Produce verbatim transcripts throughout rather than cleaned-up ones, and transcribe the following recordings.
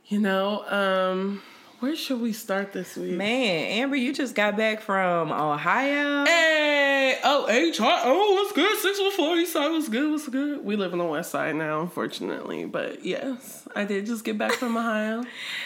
You know, um, where should we start this week? Man, Amber, you just got back from Ohio. Hey! Oh, H R. Oh, what's good? six one four East Side. What's good? What's good? We live on the West Side now, unfortunately. But yes, I did just get back from Ohio.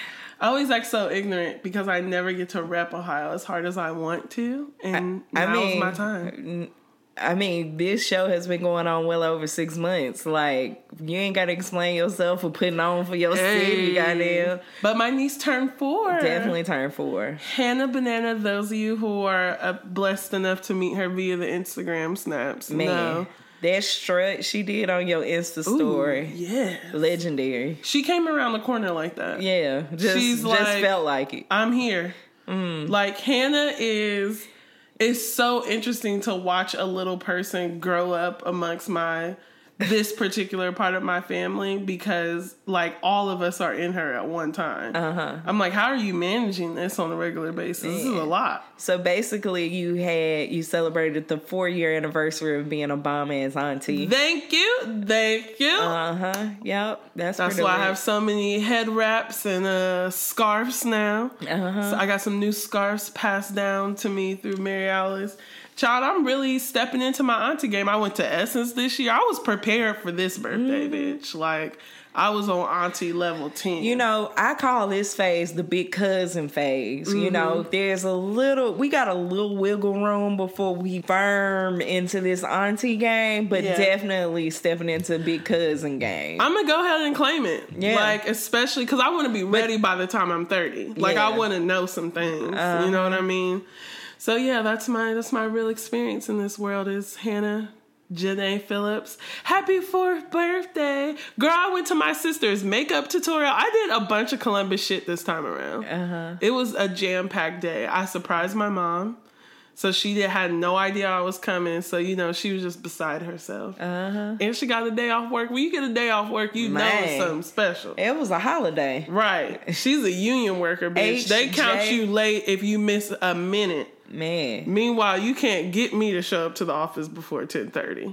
I always act so ignorant because I never get to rep Ohio as hard as I want to. And I, I now's mean, my time. I mean, this show has been going on well over six months. Like, you ain't got to explain yourself for putting on for your hey. city, goddamn. But my niece turned four. Definitely turned four. Hannah Banana, those of you who are uh, blessed enough to meet her via the Instagram snaps. Man, no. that strut she did on your Insta story. Yeah. Legendary. She came around the corner like that. Yeah. Just, She's just like, felt like it. I'm here. Mm. Like, Hannah is... It's so interesting to watch a little person grow up amongst my this particular part of my family because, like, all of us are in her at one time. Uh-huh. I'm like, how are you managing this on a regular basis? Man. This is a lot. So basically, you had you celebrated the four year anniversary of being Obama's auntie. Thank you, thank you. Uh huh. Yep. That's that's why I have so many head wraps and uh, scarves now. Uh-huh. So I got some new scarves passed down to me through Mary Alice. Child, I'm really stepping into my auntie game. I went to Essence this year. I was prepared for this birthday, mm-hmm. bitch. Like, I was on auntie level ten. You know, I call this phase the big cousin phase. Mm-hmm. You know, there's a little, we got a little wiggle room before we firm into this auntie game, but yeah. definitely stepping into big cousin game. I'm going to go ahead and claim it. Yeah. Like, especially because I want to be ready but, by the time I'm thirty. Like, yeah. I want to know some things. Uh-huh. You know what I mean? So yeah, that's my that's my real experience in this world is Hannah Janae Phillips. Happy fourth birthday. Girl, I went to my sister's makeup tutorial. I did a bunch of Columbus shit this time around. Uh-huh. It was a jam-packed day. I surprised my mom. So she did, had no idea I was coming. So, you know, she was just beside herself. Uh-huh. And she got a day off work. When you get a day off work, you Man. know it's something special. It was a holiday. Right. She's a union worker, bitch. H J. They count you late if you miss a minute. Man. Meanwhile, you can't get me to show up to the office before ten thirty.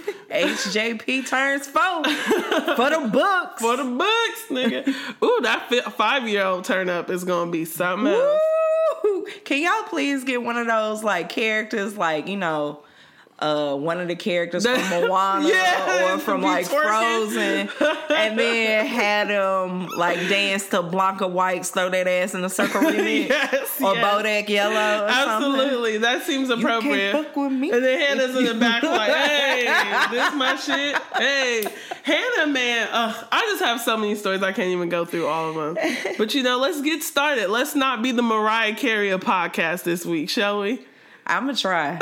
H J P turns four. For the books. For the books, nigga. Ooh, that five-year-old turn up is going to be something Woo! else. Can y'all please get one of those, like, characters, like, you know... Uh, one of the characters from Moana yeah, or from like twerking. Frozen, and then had him like dance to Blanca White's "Throw That Ass in a Circle" remix, yes, or yes. Bodak Yellow. Or Absolutely, something. That seems appropriate. You can't fuck with me. And then Hannah's in the back like, "Hey, this my shit." Hey, Hannah, man, uh, I just have so many stories I can't even go through all of them. But you know, let's get started. Let's not be the Mariah Carey of podcast this week, shall we? I'm gonna try.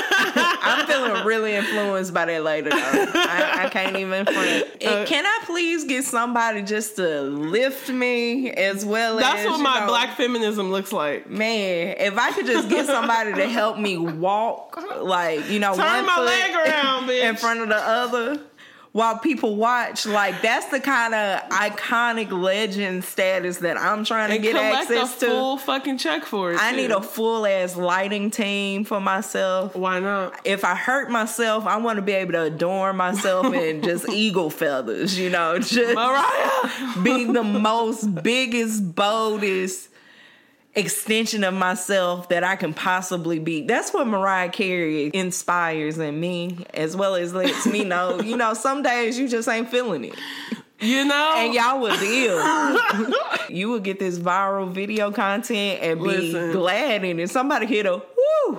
I'm feeling really influenced by that later, though. I, I can't even front. Uh, Can I please get somebody just to lift me as well that's as... That's what my know, black feminism looks like. Man, if I could just get somebody to help me walk, like, you know, Turn one my foot leg around, bitch. in front of the other... while people watch, like, that's the kind of iconic legend status that I'm trying to and get access a to. Full fucking check for it. I too. need a full ass lighting team for myself. Why not? If I hurt myself, I want to be able to adorn myself in just eagle feathers, you know, just Mariah. be the most biggest, boldest extension of myself that I can possibly be. That's what Mariah Carey inspires in me, as well as lets me know, you know, some days you just ain't feeling it. You know? And y'all will deal. You will get this viral video content and be Listen. glad in it. Somebody hit a woo.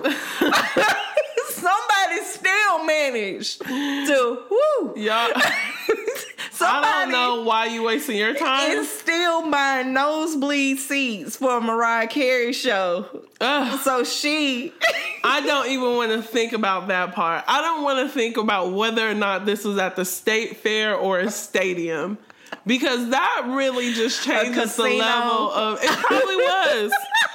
Somebody still managed to woo. Y'all. Somebody I don't know why you wasting your time. It's still buying nosebleed seats for a Mariah Carey show. Ugh. So she... I don't even want to think about that part. I don't want to think about whether or not this was at the state fair or a stadium. Because that really just changes the level of... It probably was.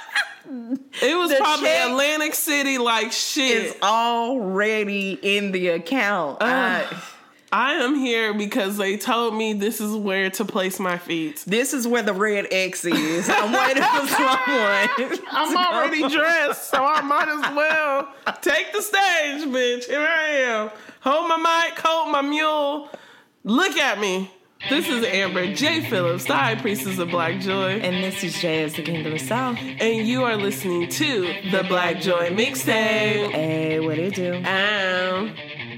It was the probably Atlantic City like shit. It's already in the account. Uh, I... I am here because they told me this is where to place my feet. This is where the red X is. I'm waiting for someone. I'm already dressed, so I might as well take the stage, bitch. Here I am. Hold my mic, hold my mule. Look at me. This is Amber J. Phillips, the High Priestess of Black Joy. And this is Jazz, the Kingdom of South. And you are listening to the Black Joy Mixtape. Hey, what it do? Um...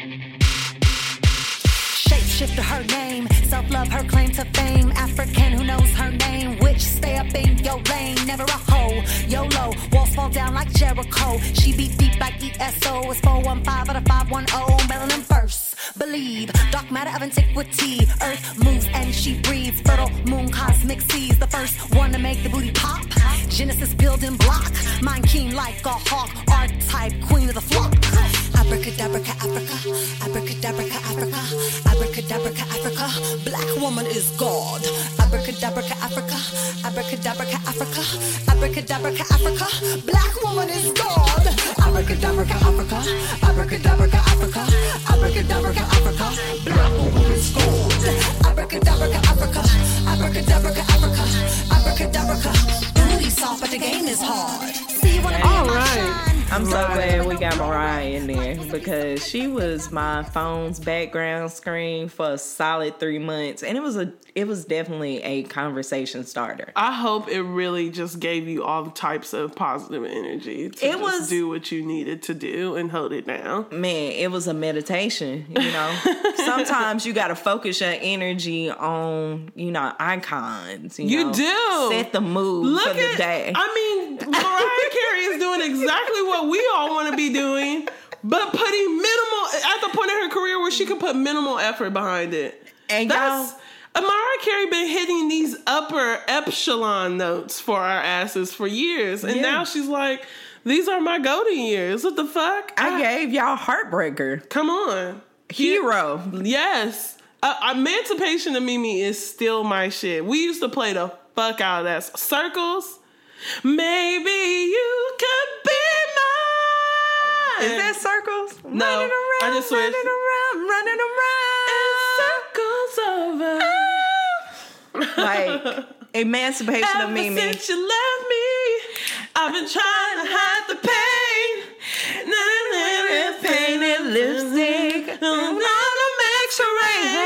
Shapeshifter, her name. Self-love, her claim to fame. African, who knows her name. Which stay up in your lane. Never a hoe. YOLO. Walls fall down like Jericho. She beat deep like E S O. It's four one five out of five one zero. Melanin first. Believe. Dark matter of antiquity. Earth moves and she breathes. Fertile moon, cosmic seas. The first one to make the booty pop. Genesis building block. Mind keen like a hawk. Archetype, queen of the flock. Abracadabra, Africa. Abracadabra, Africa. Abracadabra, Africa. Black woman is God. Abracadabra, Africa. Abracadabra, Africa. Abracadabra, Africa. Black woman is God. Abracadabra, Africa. Abracadabra, Africa. Abracadabra, Africa. Black woman is God. Abracadabra, Africa. Abracadabra, Africa. Abracadabra. Booty soft, but the game is hard. See what I'm all right. I'm so glad we got Mariah in there because she was my phone's background screen for a solid three months, and it was a it was definitely a conversation starter. I hope it really just gave you all types of positive energy to it just was, do what you needed to do and hold it down. Man, it was a meditation, you know. Sometimes you got to focus your energy on, you know, icons. You, you know, do. Set the mood Look for the at, day. I mean, Mariah Carey is doing exactly what we all want to be doing, but putting minimal, at the point in her career where she could put minimal effort behind it. And That's... y'all... Mariah Carey been hitting these upper epsilon notes for our asses for years. And yeah. now she's like, these are my golden years. What the fuck? I, I gave y'all Heartbreaker. Come on. Hero. Yes. Uh, Emancipation of Mimi is still my shit. We used to play the fuck out of that. Circles. Maybe you could be mine. Is that Circles? No. Running around, I just switched. Running around, running around. And circles over. Like, Emancipation Ever of Mimi. Since you left me, I've been trying to hide the pain. Painted lipstick. I'm gonna make sure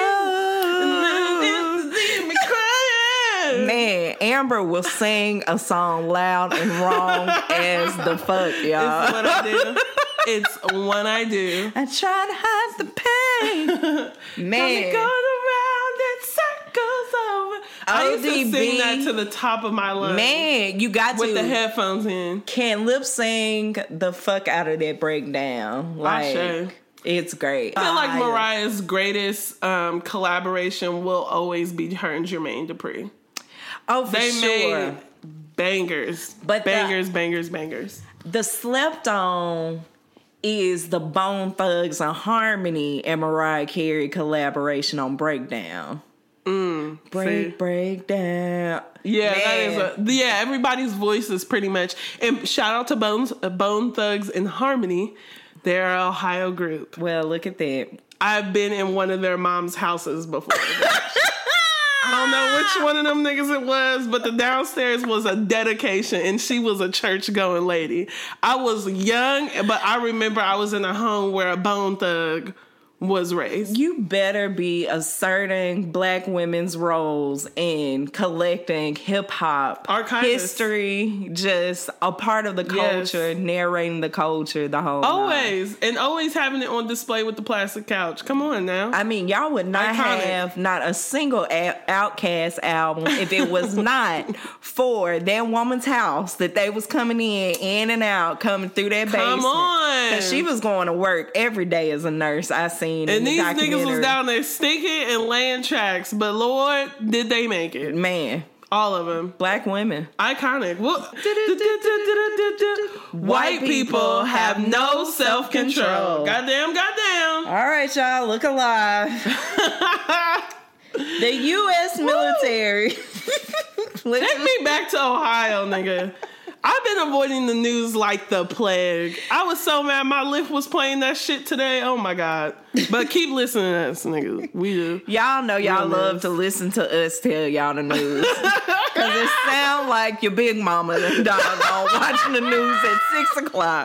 rain. Me crying. Man, Amber will sing a song loud and wrong as the fuck, y'all. It's what I do. It's what I do. I try to hide the pain. Man. Going around in circles over. I used to sing that to the top of my lungs. Man, you got with to. With the headphones in. Can lip sing the fuck out of that breakdown. Like, I it's great. I feel like Mariah's greatest um, collaboration will always be her and Jermaine Dupri. Oh, for they sure. Made bangers. But bangers, the, bangers, bangers. The slept on is the Bone Thugs and Harmony and Mariah Carey collaboration on Breakdown. Mm, break, see? break down. Yeah, Man. that is a, yeah, everybody's voice is pretty much, and shout out to Bones, uh, Bone Thugs and Harmony. They're an Ohio group. Well, look at that. I've been in one of their mom's houses before. I don't know which one of them niggas it was, but the downstairs was a dedication, and she was a church-going lady. I was young, but I remember I was in a home where a Bone Thug was raised. You better be asserting black women's roles in collecting hip hop history, just a part of the culture, yes. narrating the culture, the whole always night. And always having it on display with the plastic couch. Come on now. I mean, y'all would not Iconic. have not a single a- Outkast album if it was not for that woman's house that they was coming in, in and out, coming through that basement. Come on, because she was going to work every day as a nurse. I seen. And the these niggas was down there stinking and laying tracks, but Lord, did they make it? Man, all of them, black women, iconic. Well, white people have no self control. Goddamn, goddamn. All right, y'all, look alive. The U S military. Take me back to Ohio, nigga. I've been avoiding the news like the plague. I was so mad my Lyft was playing that shit today. Oh my God. But keep listening to us, nigga. We do. Y'all know y'all Real love news. To listen to us tell y'all the news. Because it sound like your big mama and dog on watching the news at six o'clock.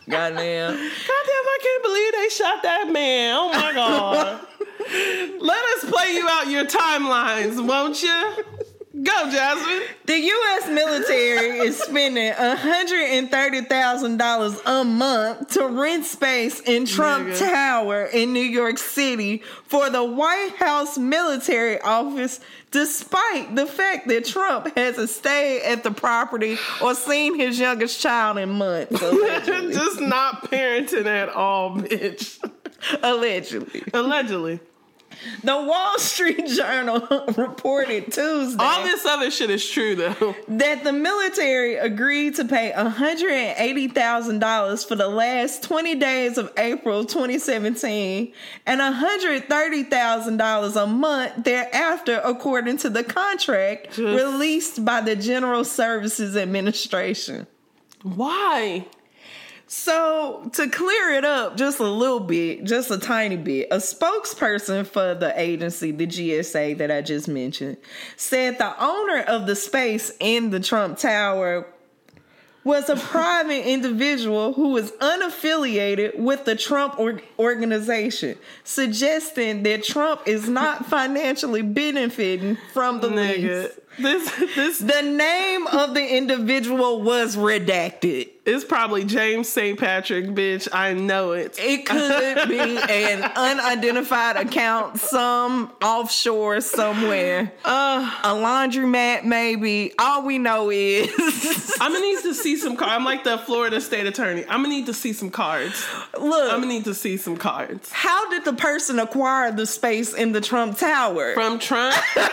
Goddamn. Goddamn, I can't believe they shot that man. Oh my God. Let us play you out your timelines, won't you? Go, Jasmine. The U S military is spending one hundred thirty thousand dollars a month to rent space in Trump Nigga. Tower in New York City for the White House military office, despite the fact that Trump hasn't stayed at the property or seen his youngest child in months. Just not parenting at all, bitch. Allegedly. Allegedly. The Wall Street Journal reported Tuesday. All this other shit is true, though. That the military agreed to pay one hundred eighty thousand dollars for the last twenty days of April twenty seventeen and one hundred thirty thousand dollars a month thereafter, according to the contract Just... released by the General Services Administration. Why? So, to clear it up just a little bit, just a tiny bit, a spokesperson for the agency, the G S A that I just mentioned, said the owner of the space in the Trump Tower was a private individual who was unaffiliated with the Trump or- organization, suggesting that Trump is not financially benefiting from the Nigga. lease. This, this, the name of the individual was redacted. It's probably James Saint Patrick, bitch. I know it. It could be an unidentified account, some offshore somewhere. Uh, a laundromat, maybe. All we know is... I'm going to need to see some cards. I'm like the Florida state attorney. I'm going to need to see some cards. Look. I'm going to need to see some cards. How did the person acquire the space in the Trump Tower? From Trump?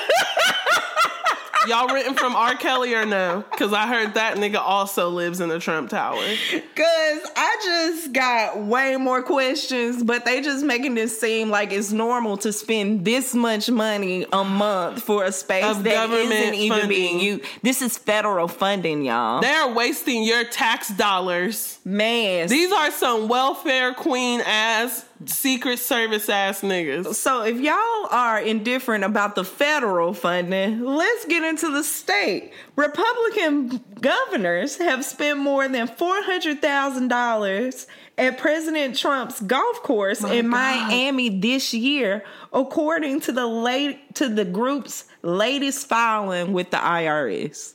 Y'all written from R. Kelly or no? Because I heard that nigga also lives in the Trump Tower. Because I just got way more questions, but they just making this seem like it's normal to spend this much money a month for a space of that isn't even funding. being used. This is federal funding, y'all. They're wasting your tax dollars. Man. These are some welfare queen ass, Secret Service ass niggas. So if y'all are indifferent about the federal funding, let's get into the state. Republican governors have spent more than four hundred thousand dollars at President Trump's golf course My in God. Miami this year, according to the late to the group's latest filing with the I R S.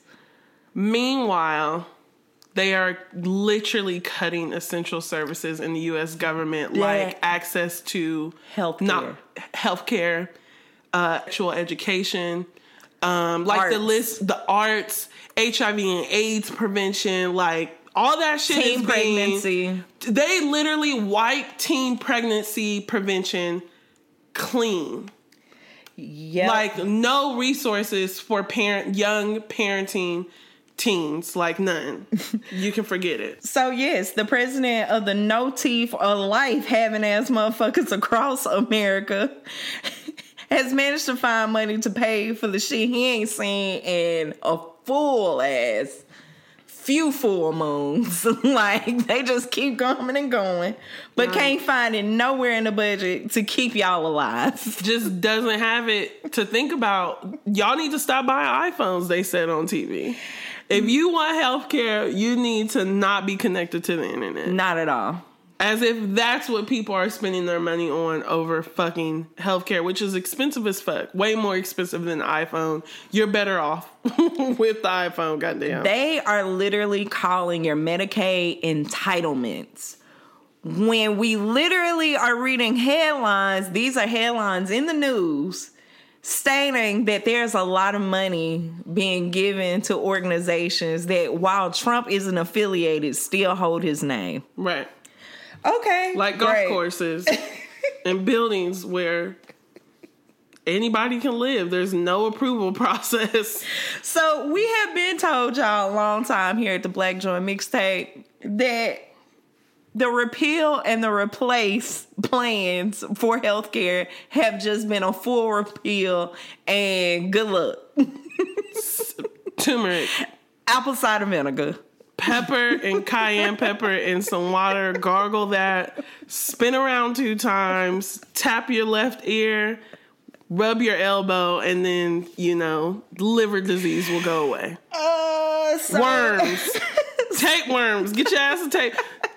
Meanwhile, they are literally cutting essential services in the U S government, yeah. like access to healthcare, not healthcare, uh, actual education, um, like arts. the list, the arts, H I V and AIDS prevention, like all that shit teen is pregnancy. Being, they literally wipe teen pregnancy prevention clean. Yeah, like no resources for parent young parenting. Teens, like none. You can forget it. So yes, the president of the No Teeth or Life having ass motherfuckers across America has managed to find money to pay for the shit he ain't seen in a full ass few full moons. Like they just keep going and going, but right. can't find it nowhere in the budget to keep y'all alive. Just doesn't have it to think about. Y'all need to stop buying iPhones, they said on T V. If you want healthcare, you need to not be connected to the internet. Not at all. As if that's what people are spending their money on over fucking healthcare, which is expensive as fuck. Way more expensive than the iPhone. You're better off with the iPhone, goddamn. They are literally calling your Medicaid entitlements. When we literally are reading headlines, these are headlines in the news, stating that there's a lot of money being given to organizations that, while Trump isn't affiliated, still hold his name. Right. Okay. Like golf great. courses and buildings where anybody can live. There's no approval process. So we have been told y'all a long time here at the Black Joint Mixtape that the repeal and the replace plans for healthcare have just been a full repeal and good luck. Turmeric. Apple cider vinegar. Pepper and cayenne pepper in some water. Gargle that. Spin around two times. Tap your left ear. Rub your elbow. And then, you know, liver disease will go away. Uh, so- worms. Tapeworms. Get your ass a tape.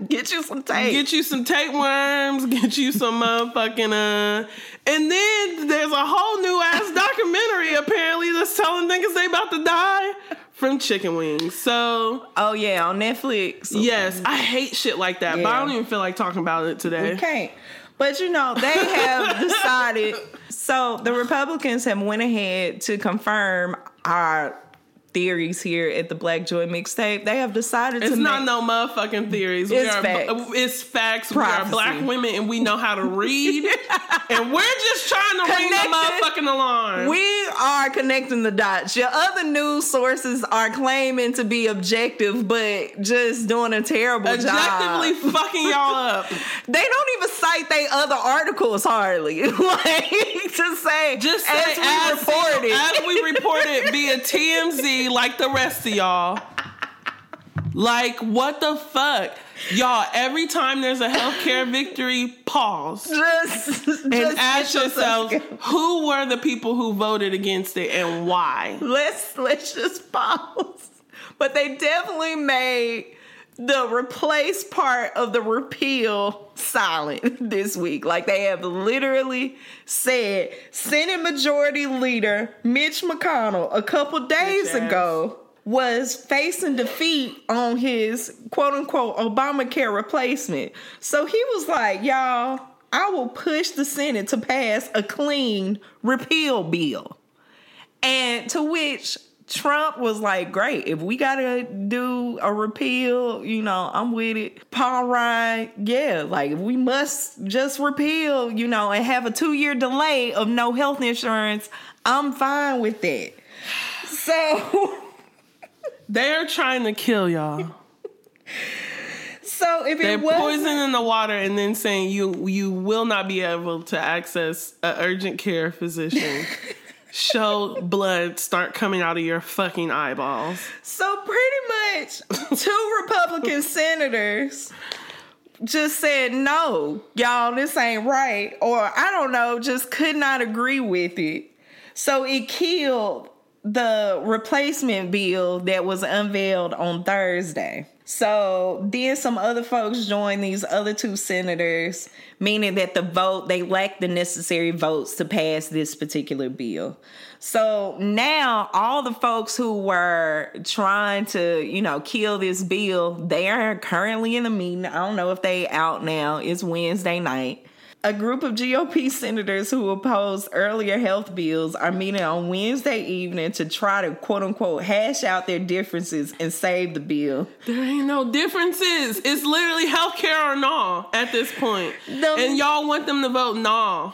Get you some tape. Get you some tapeworms. Get you some motherfucking uh. And then there's a whole new ass documentary apparently that's telling niggas they about to die from chicken wings. So oh yeah, on Netflix. Yes, I hate shit like that, yeah. But I don't even feel like talking about it today. We can't. But you know, they have decided. So the Republicans have went ahead to confirm our theories here at the Black Joy Mixtape. They have decided it's to not make, no motherfucking theories. It's we are, facts. It's facts. Prophecy. We are black women and we know how to read. And we're just trying to ring the motherfucking alarm. We are connecting the dots. Your other news sources are claiming to be objective, but just doing a terrible Objectively job. Objectively fucking y'all up. They don't even cite their other articles hardly. Like, to say, just say, as we as, reported. As we reported via T M Z, like the rest of y'all. Like, what the fuck? Y'all, every time there's a healthcare victory, pause. Just, and just ask yourself, who were the people who voted against it and why? Let's let's just pause. But they definitely made the replace part of the repeal silent this week. Like, they have literally said Senate Majority Leader Mitch McConnell a couple days ago was facing defeat on his quote-unquote Obamacare replacement. So he was like, y'all, I will push the Senate to pass a clean repeal bill. And to which Trump was like, great, if we gotta do a repeal, you know, I'm with it. Paul Ryan, yeah, like if we must just repeal, you know, and have a two-year delay of no health insurance, I'm fine with that. So they're trying to kill y'all. So if they're it was poisoning the water and then saying you you will not be able to access an urgent care physician. Show blood start coming out of your fucking eyeballs. So pretty much two Republican senators just said, no, y'all, this ain't right. Or I don't know, just could not agree with it. So it killed the replacement bill that was unveiled on Thursday. So then some other folks joined these other two senators, meaning that the vote, they lacked the necessary votes to pass this particular bill. So now all the folks who were trying to, you know, kill this bill, they are currently in the meeting. I don't know if they out now. It's Wednesday night. A group of G O P senators who opposed earlier health bills are meeting on Wednesday evening to try to, quote unquote, hash out their differences and save the bill. There ain't no differences. It's literally healthcare or no at this point. The, and y'all want them to vote no.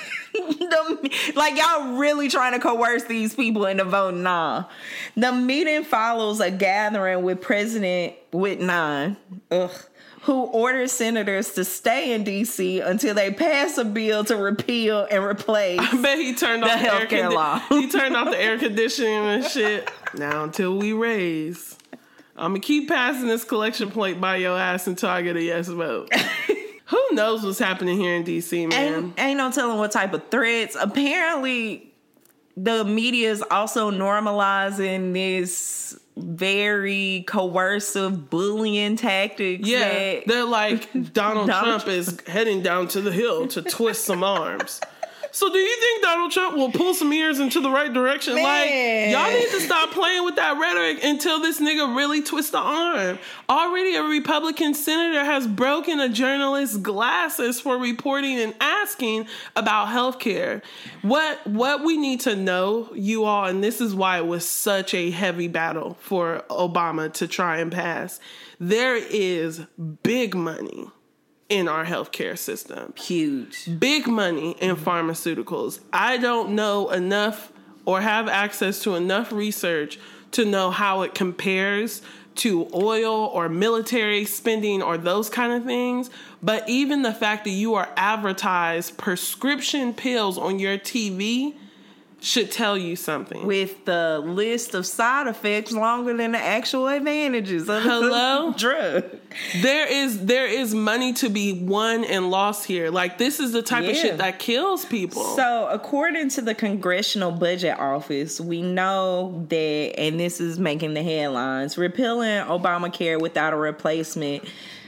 The, like, y'all really trying to coerce these people into voting no. The meeting follows a gathering with President Whitnine, ugh, who orders senators to stay in D C until they pass a bill to repeal and replace. I bet he turned the off the healthcare air condi- law. He turned off the air conditioning and shit. Now until we raise, I'm gonna keep passing this collection plate by your ass until I get a yes vote. Who knows what's happening here in D C, man? Ain't, ain't no telling what type of threats. Apparently, the media is also normalizing this very coercive bullying tactics. Yeah, that they're like, Donald, Donald Trump is heading down to the hill to twist some arms. So do you think Donald Trump will pull some ears into the right direction? Man. Like, y'all need to stop playing with that rhetoric until this nigga really twists the arm. Already a Republican senator has broken a journalist's glasses for reporting and asking about healthcare. What what we need to know, you all, and this is why it was such a heavy battle for Obama to try and pass, there is big money in our healthcare system. Huge. Big money in pharmaceuticals. I don't know enough or have access to enough research to know how it compares to oil or military spending or those kind of things. But even the fact that you are advertised prescription pills on your T V should tell you something. With the list of side effects longer than the actual advantages of Hello? the drug. There is there is money to be won and lost here. Like, this is the type yeah. of shit that kills people. So, according to the Congressional Budget Office, we know that, and this is making the headlines, repealing Obamacare without a replacement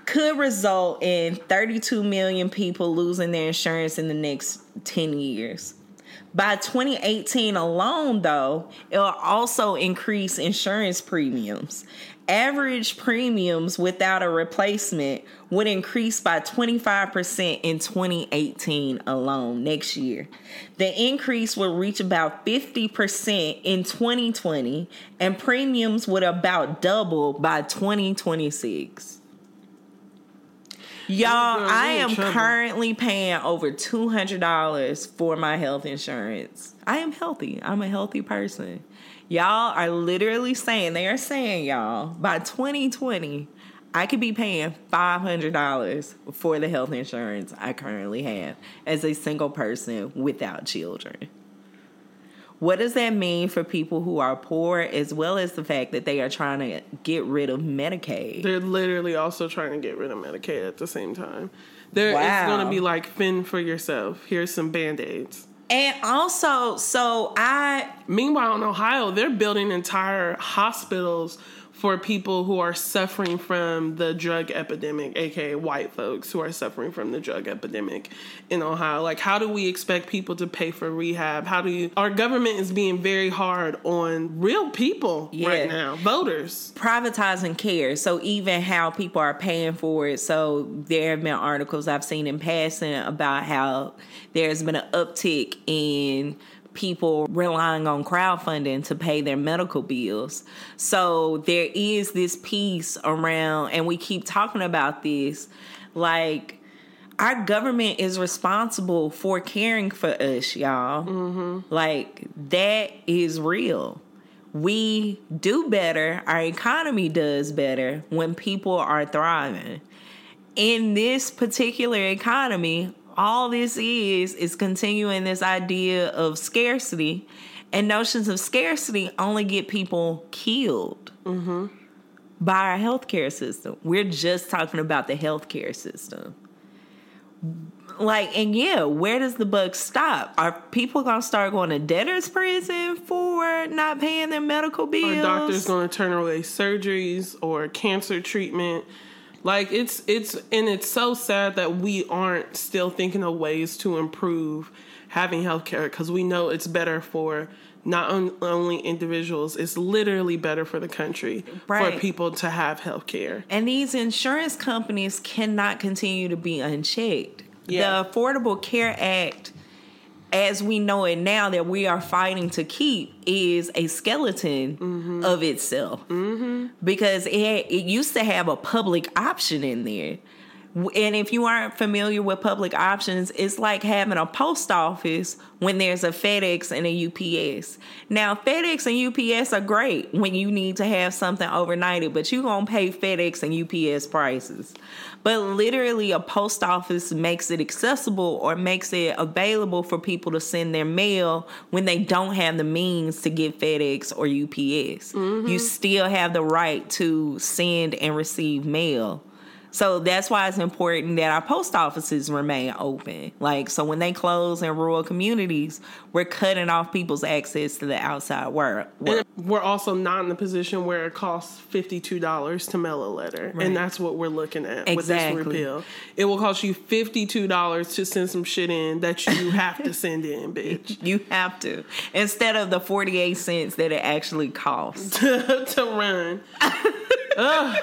could result in thirty-two million people losing their insurance in the next ten years. By twenty eighteen alone, though, it'll also increase insurance premiums. Average premiums without a replacement would increase by twenty-five percent in twenty eighteen alone next year. The increase would reach about fifty percent in twenty twenty, and premiums would about double by twenty twenty-six. Y'all, I am currently paying over two hundred dollars for my health insurance. I am healthy. I'm a healthy person. Y'all are literally saying, they are saying, y'all, by twenty twenty, I could be paying five hundred dollars for the health insurance I currently have as a single person without children. What does that mean for people who are poor, as well as the fact that they are trying to get rid of Medicaid? They're literally also trying to get rid of Medicaid at the same time. There, wow. It's going to be like, fend for yourself. Here's some Band-Aids. And also, so I... Meanwhile, in Ohio, they're building entire hospitals for people who are suffering from the drug epidemic, aka white folks who are suffering from the drug epidemic in Ohio. Like, how do we expect people to pay for rehab? How do you... Our government is being very hard on real people yeah. right now, voters. Privatizing care. So even how people are paying for it. So there have been articles I've seen in passing about how there's been an uptick in people relying on crowdfunding to pay their medical bills. So there is this piece around, and we keep talking about this, like, our government is responsible for caring for us, y'all. Mm-hmm. Like, that is real. We do better, our economy does better when people are thriving. In this particular economy, all this is, is continuing this idea of scarcity, and notions of scarcity only get people killed mm-hmm. by our healthcare system. We're just talking about the healthcare system. Like, and yeah, where does the buck stop? Are people going to start going to debtor's prison for not paying their medical bills? Are doctors going to turn away surgeries or cancer treatment? Like, it's, it's, and it's so sad that we aren't still thinking of ways to improve having healthcare, because we know it's better for not on, only individuals, it's literally better for the country, right, for people to have healthcare. And these insurance companies cannot continue to be unchecked. Yeah. The Affordable Care Act, as we know it now, that we are fighting to keep, is a skeleton mm-hmm. of itself. Mm-hmm. Because it, it used to have a public option in there. And if you aren't familiar with public options, it's like having a post office when there's a FedEx and a U P S. Now, FedEx and U P S are great when you need to have something overnighted, but you're going to pay FedEx and U P S prices. But literally, a post office makes it accessible or makes it available for people to send their mail when they don't have the means to get FedEx or U P S. Mm-hmm. You still have the right to send and receive mail. So that's why it's important that our post offices remain open. Like, so when they close in rural communities, we're cutting off people's access to the outside world. And we're also not in the position where it costs fifty-two dollars to mail a letter. Right. And that's what we're looking at exactly. with this repeal. It will cost you fifty-two dollars to send some shit in that you have to send in, bitch. You have to. Instead of the forty-eight cents that it actually costs. to run. Ugh.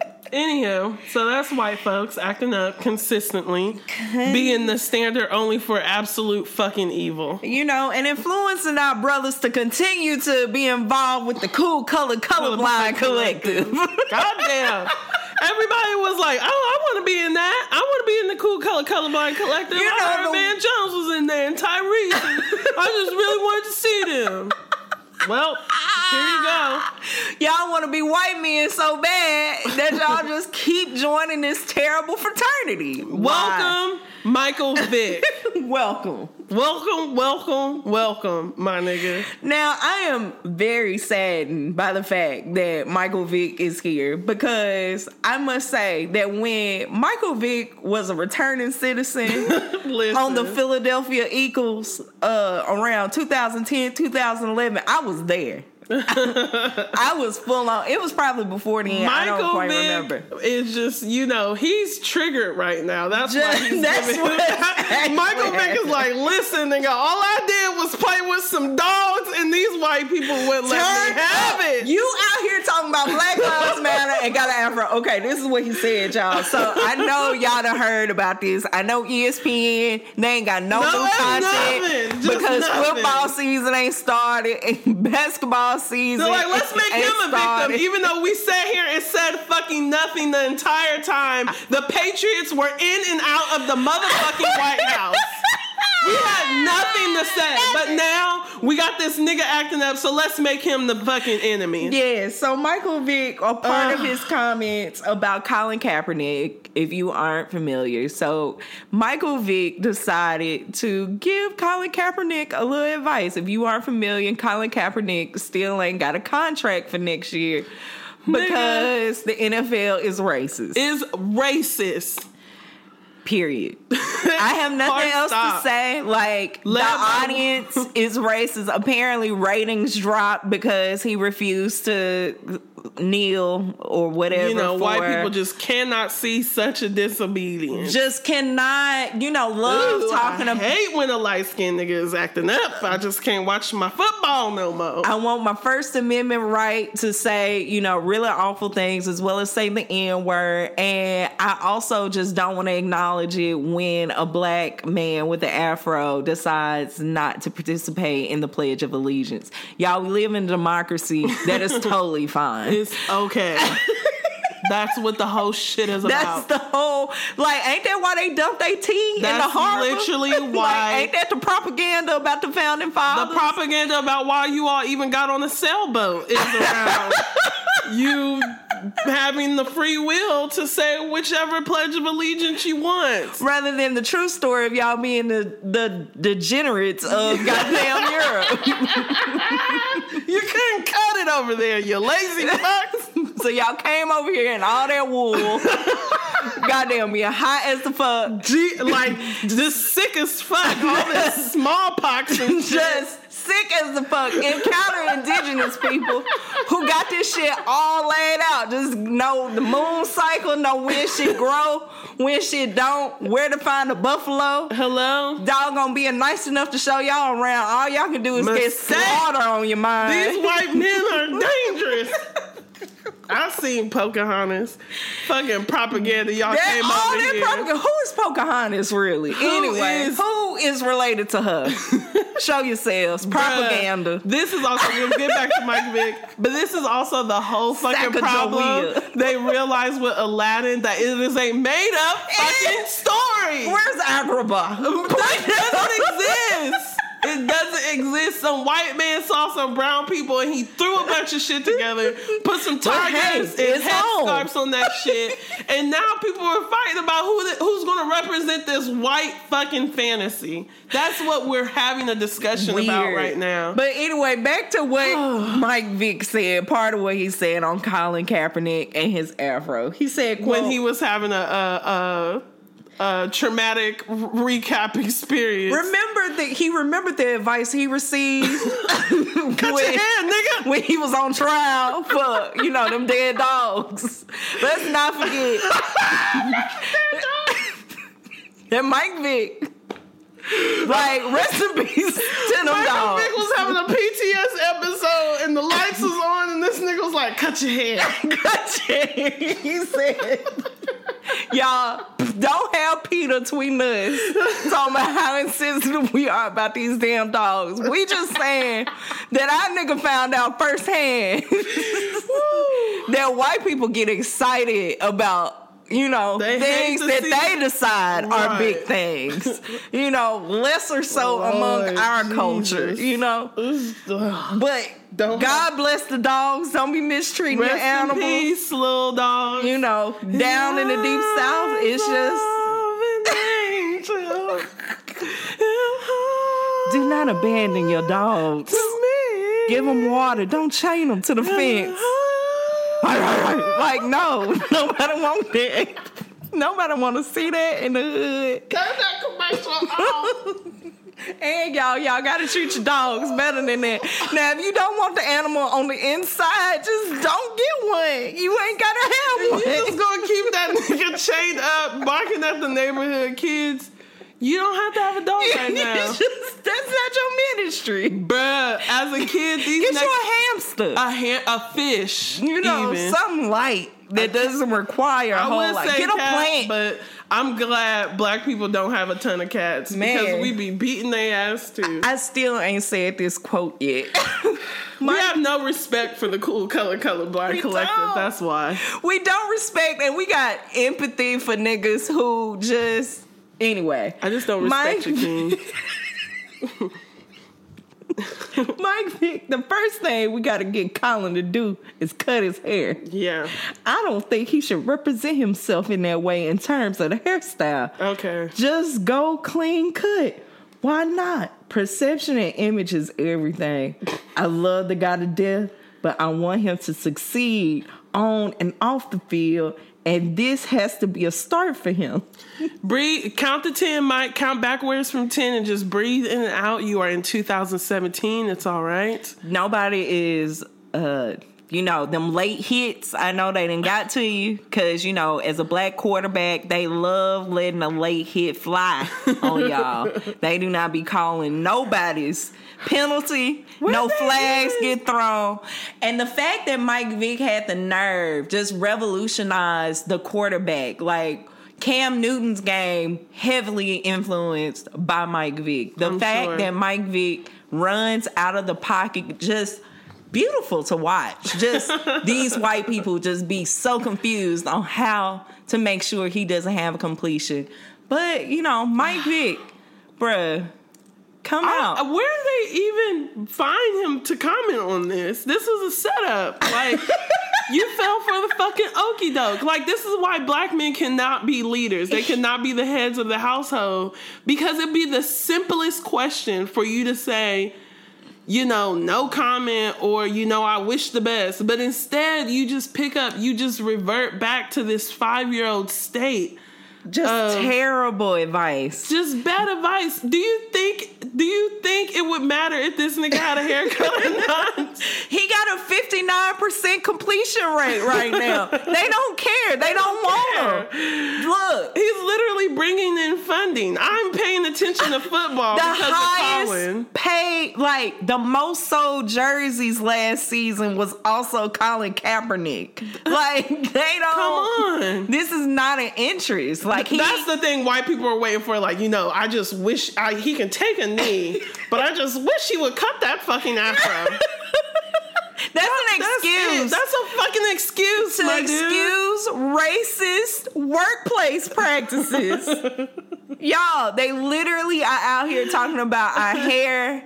Anywho, so that's white folks acting up consistently, being the standard only for absolute fucking evil. You know, and influencing our brothers to continue to be involved with the Cool Color Colorblind Collective. Goddamn. Everybody was like, oh, I want to be in that. I want to be in the Cool Color Colorblind Collective. You know, I heard the... Van Jones was in there and Tyrese. And I just really wanted to see them. Well, here you go. Y'all want to be white men so bad that y'all just keep joining this terrible fraternity. Welcome, Michael Vick. Welcome. Welcome, welcome, welcome, my nigga. Now, I am very saddened by the fact that Michael Vick is here, because I must say that when Michael Vick was a returning citizen on the Philadelphia Eagles uh, around two thousand ten, two thousand eleven, I was there. I was full on. It was probably before then. Michael I don't quite Vick remember. is just, you know, he's triggered right now. That's just, why he's that's giving, what Michael Vick is like, listen, nigga, all I did was play with some dogs, and these white people wouldn't let Turn me have up. it. You out here talking about Black Lives Matter and got an afro. Okay, this is what he said, y'all. So I know y'all done heard about this. I know E S P N, they ain't got no, no new content because nothing. football season ain't started and basketball season. So like, let's make him a started. victim, even though we sat here and said fucking nothing the entire time. The Patriots were in and out of the motherfucking White House. We had nothing to say, but now we got this nigga acting up, so let's make him the fucking enemy. Yeah, so Michael Vick, a part uh, of his comments about Colin Kaepernick, if you aren't familiar. So Michael Vick decided to give Colin Kaepernick a little advice. If you aren't familiar, Colin Kaepernick still ain't got a contract for next year because nigga. the N F L is racist. Is racist. Period. I have nothing else stop. to say. Like, Let the audience is racist. Apparently, ratings dropped because he refused to kneel or whatever. You know, for, white people just cannot see such a disobedience. Just cannot, you know, love Ooh, talking I about. hate when a light skinned nigga is acting up. I just can't watch my football no more. I want my First Amendment right to say, you know, really awful things as well as say the N word. And I also just don't want to acknowledge it when a black man with an afro decides not to participate in the Pledge of Allegiance. Y'all, we live in a democracy. That is totally fine. It's okay. That's what the whole shit is That's about. That's the whole, like, ain't that why they dumped their tea in the harbor? That's literally why. Like, ain't that the propaganda about the founding fathers? The propaganda about why you all even got on a sailboat is around you having the free will to say whichever Pledge of Allegiance you want. Rather than the true story of y'all being the, the degenerates of goddamn Europe. You couldn't cut it over there, you lazy fucks. So y'all came over here in all that wool. Goddamn, being hot as the fuck. G- like, just sick as fuck. All this smallpox and shit. Just sick as the fuck. Encounter indigenous people who got this shit all laid out. Just know the moon cycle, know when shit grow, when shit don't, where to find a buffalo. Hello? Dog gonna be nice enough to show y'all around. All y'all can do is Mistake. get slaughter on your mind. These white men are dangerous. I've seen Pocahontas. Fucking propaganda. Y'all that, came over that here. Propaganda. Who is Pocahontas really? Who anyway, is, who is related to her? Show yourselves. Propaganda. Bruh, this is also, we'll get back to Mike Vick, but this is also the whole fucking problem. They realize with Aladdin that it is a made up fucking story. Where's Agrabah? That doesn't exist. It doesn't exist. Some white man saw some brown people and he threw a bunch of shit together, put some tigers hey, and headscarves on that shit, and now people are fighting about who the, who's going to represent this white fucking fantasy. That's what we're having a discussion Weird. about right now. But anyway, back to what Mike Vick said, part of what he said on Colin Kaepernick and his afro. He said, quote, when he was having a... a, a Uh, traumatic recap experience. Remember that he remembered the advice he received. Cut when, your hand, nigga. When he was on trial for, you know, them dead dogs. Let's not forget that Mike Vick. Like, rest in peace to them Michael dogs. Vick was having a P T S episode and the lights was on and this nigga was like, cut your hair. Cut your hair. He said, y'all, don't have Peter tweeting us talking about how insensitive we are about these damn dogs. We just saying that our nigga found out firsthand that white people get excited about, you know, they things that they decide right. are big things. You know, lesser so Lord among our Jesus. culture, you know. But don't God have... bless the dogs. Don't be mistreating Rest your animals. In peace, little dogs. You know, down in the deep south, it's just... Do not abandon your dogs. Give them water. Don't chain them to the fence. Like, no, nobody want that. Nobody want to see that in the hood. Cut that commercial off. And y'all, y'all gotta treat your dogs better than that. Now, if you don't want the animal on the inside, just don't get one. You ain't gotta have one. You just gonna keep that nigga chained up, barking at the neighborhood kids. You don't have to have a dog right now. Just, that's not your ministry. Bruh, as a kid, these Get next, you a hamster. A, ham, a fish. You know, even. something light that doesn't require a I whole would lot. say Get a cat, plant. But I'm glad black people don't have a ton of cats. Man. Because we be beating their ass too. I still ain't said this quote yet. We have no respect for the cool color colorblind collective. Don't. That's why. We don't respect, and we got empathy for niggas who just... Anyway. I just don't respect Mike, you, King. Mike Vick, the first thing we got to get Colin to do is cut his hair. Yeah. I don't think he should represent himself in that way in terms of the hairstyle. Okay. Just go clean cut. Why not? Perception and image is everything. I love the guy to death, but I want him to succeed on and off the field, and this has to be a start for him. Breathe. Count to ten, Mike. Count backwards from ten and just breathe in and out. You are in two thousand seventeen. It's all right. Nobody is, uh, you know, them late hits. I know they done got to you because, you know, as a black quarterback, they love letting a late hit fly on y'all. They do not be calling nobody's penalty. Where no flags even? Get thrown. And the fact that Mike Vick had the nerve just revolutionized the quarterback. Like, Cam Newton's game heavily influenced by Mike Vick. The I'm fact sure. that Mike Vick runs out of the pocket, just beautiful to watch. Just these white people just be so confused on how to make sure he doesn't have a completion. But, you know, Mike Vick, bruh, come I, out. Where did they even find him to comment on this? This was a setup. Like, you fell for the fucking okie doke. Like, this is why black men cannot be leaders. They cannot be the heads of the household. Because it'd be the simplest question for you to say, you know, no comment, or, you know, I wish the best. But instead, you just pick up, you just revert back to this five-year-old state. Just uh, terrible advice. Just bad advice. Do you think do you think it would matter if this nigga had a haircut or not? He got a fifty-nine percent completion rate right now. They don't care. They, they don't, don't want him. Look. He's literally bringing in funding. I'm paying attention to football the because highest of Colin. Paid, like, the most sold jerseys last season was also Colin Kaepernick. Like, they don't. Come on. This is not an interest. Like, he, that's the thing white people are waiting for. Like, you know, I just wish I, he can take a knee, but I just wish he would cut that fucking afro. That's an excuse. That's, that's a fucking excuse to my excuse dude. racist workplace practices. Y'all, they literally are out here talking about our hair.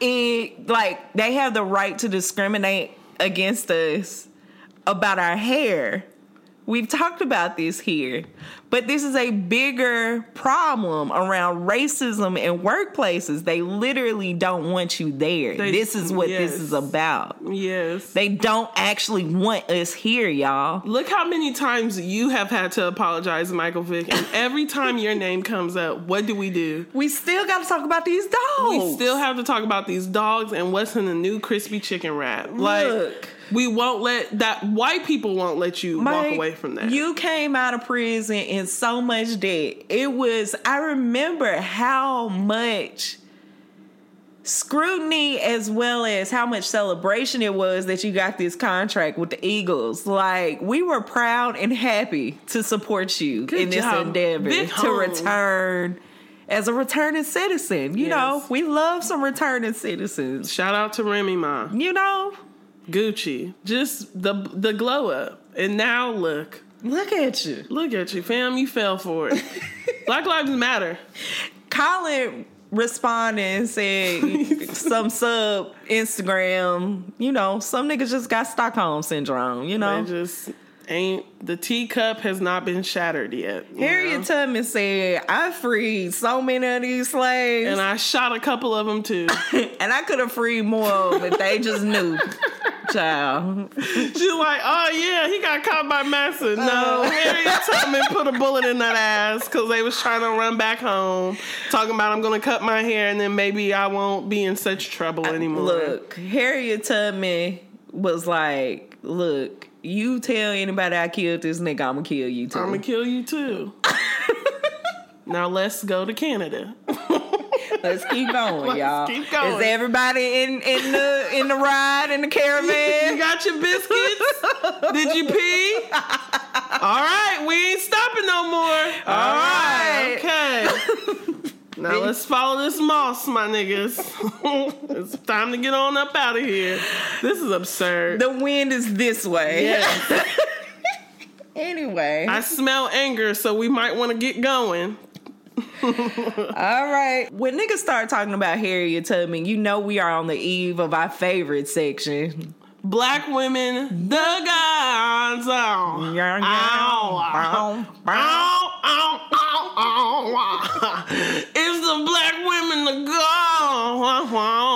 It, like, they have the right to discriminate against us about our hair. We've talked about this here, but this is a bigger problem around racism in workplaces. They literally don't want you there. They, this is what yes. this is about. Yes. They don't actually want us here, y'all. Look how many times you have had to apologize, Michael Vick, and every time your name comes up, what do we do? We still got to talk about these dogs. We still have to talk about these dogs and what's in the new crispy chicken wrap. Like, look. We won't let that, white people won't let you Mike, walk away from that. You came out of prison in so much debt. It was, I remember how much scrutiny as well as how much celebration it was that you got this contract with the Eagles. Like, we were proud and happy to support you Good in this job. endeavor Big to home. return as a returning citizen. You yes. know, we love some returning citizens. Shout out to Remy Ma. You know, Gucci, just the the glow up, and now look, look at you, look at you, fam. You fell for it. Black Lives Matter. Colin responded and said some sub Instagram. You know, some niggas just got Stockholm syndrome. You know, they just ain't. The teacup has not been shattered yet. Harriet know? Tubman said, "I freed so many of these slaves, and I shot a couple of them too, and I could have freed more of them if they just knew." child. She's like, oh yeah, he got caught by Massa. No, Harriet Tubman put a bullet in that ass because they was trying to run back home, talking about I'm gonna cut my hair and then maybe I won't be in such trouble anymore. Look, Harriet Tubman was like, look, you tell anybody I killed this nigga, I'm gonna kill you too. I'm gonna kill you too. Now let's go to Canada. Let's keep going, Let's y'all. Keep going. Is everybody in, in the in the ride in the caravan? You got your biscuits? Did you pee? All right, we ain't stopping no more. All, All right. right, okay. Now let's follow this moss, my niggas. It's time to get on up out of here. This is absurd. The wind is this way. Yes. Anyway, I smell anger, so we might want to get going. All right. When niggas start talking about Harriet Tubman, you know we are on the eve of our favorite section. Black women, the gods. Oh. Yeah, yeah. Ow, ow, ow, ow, ow, ow. It's the black women, the gods.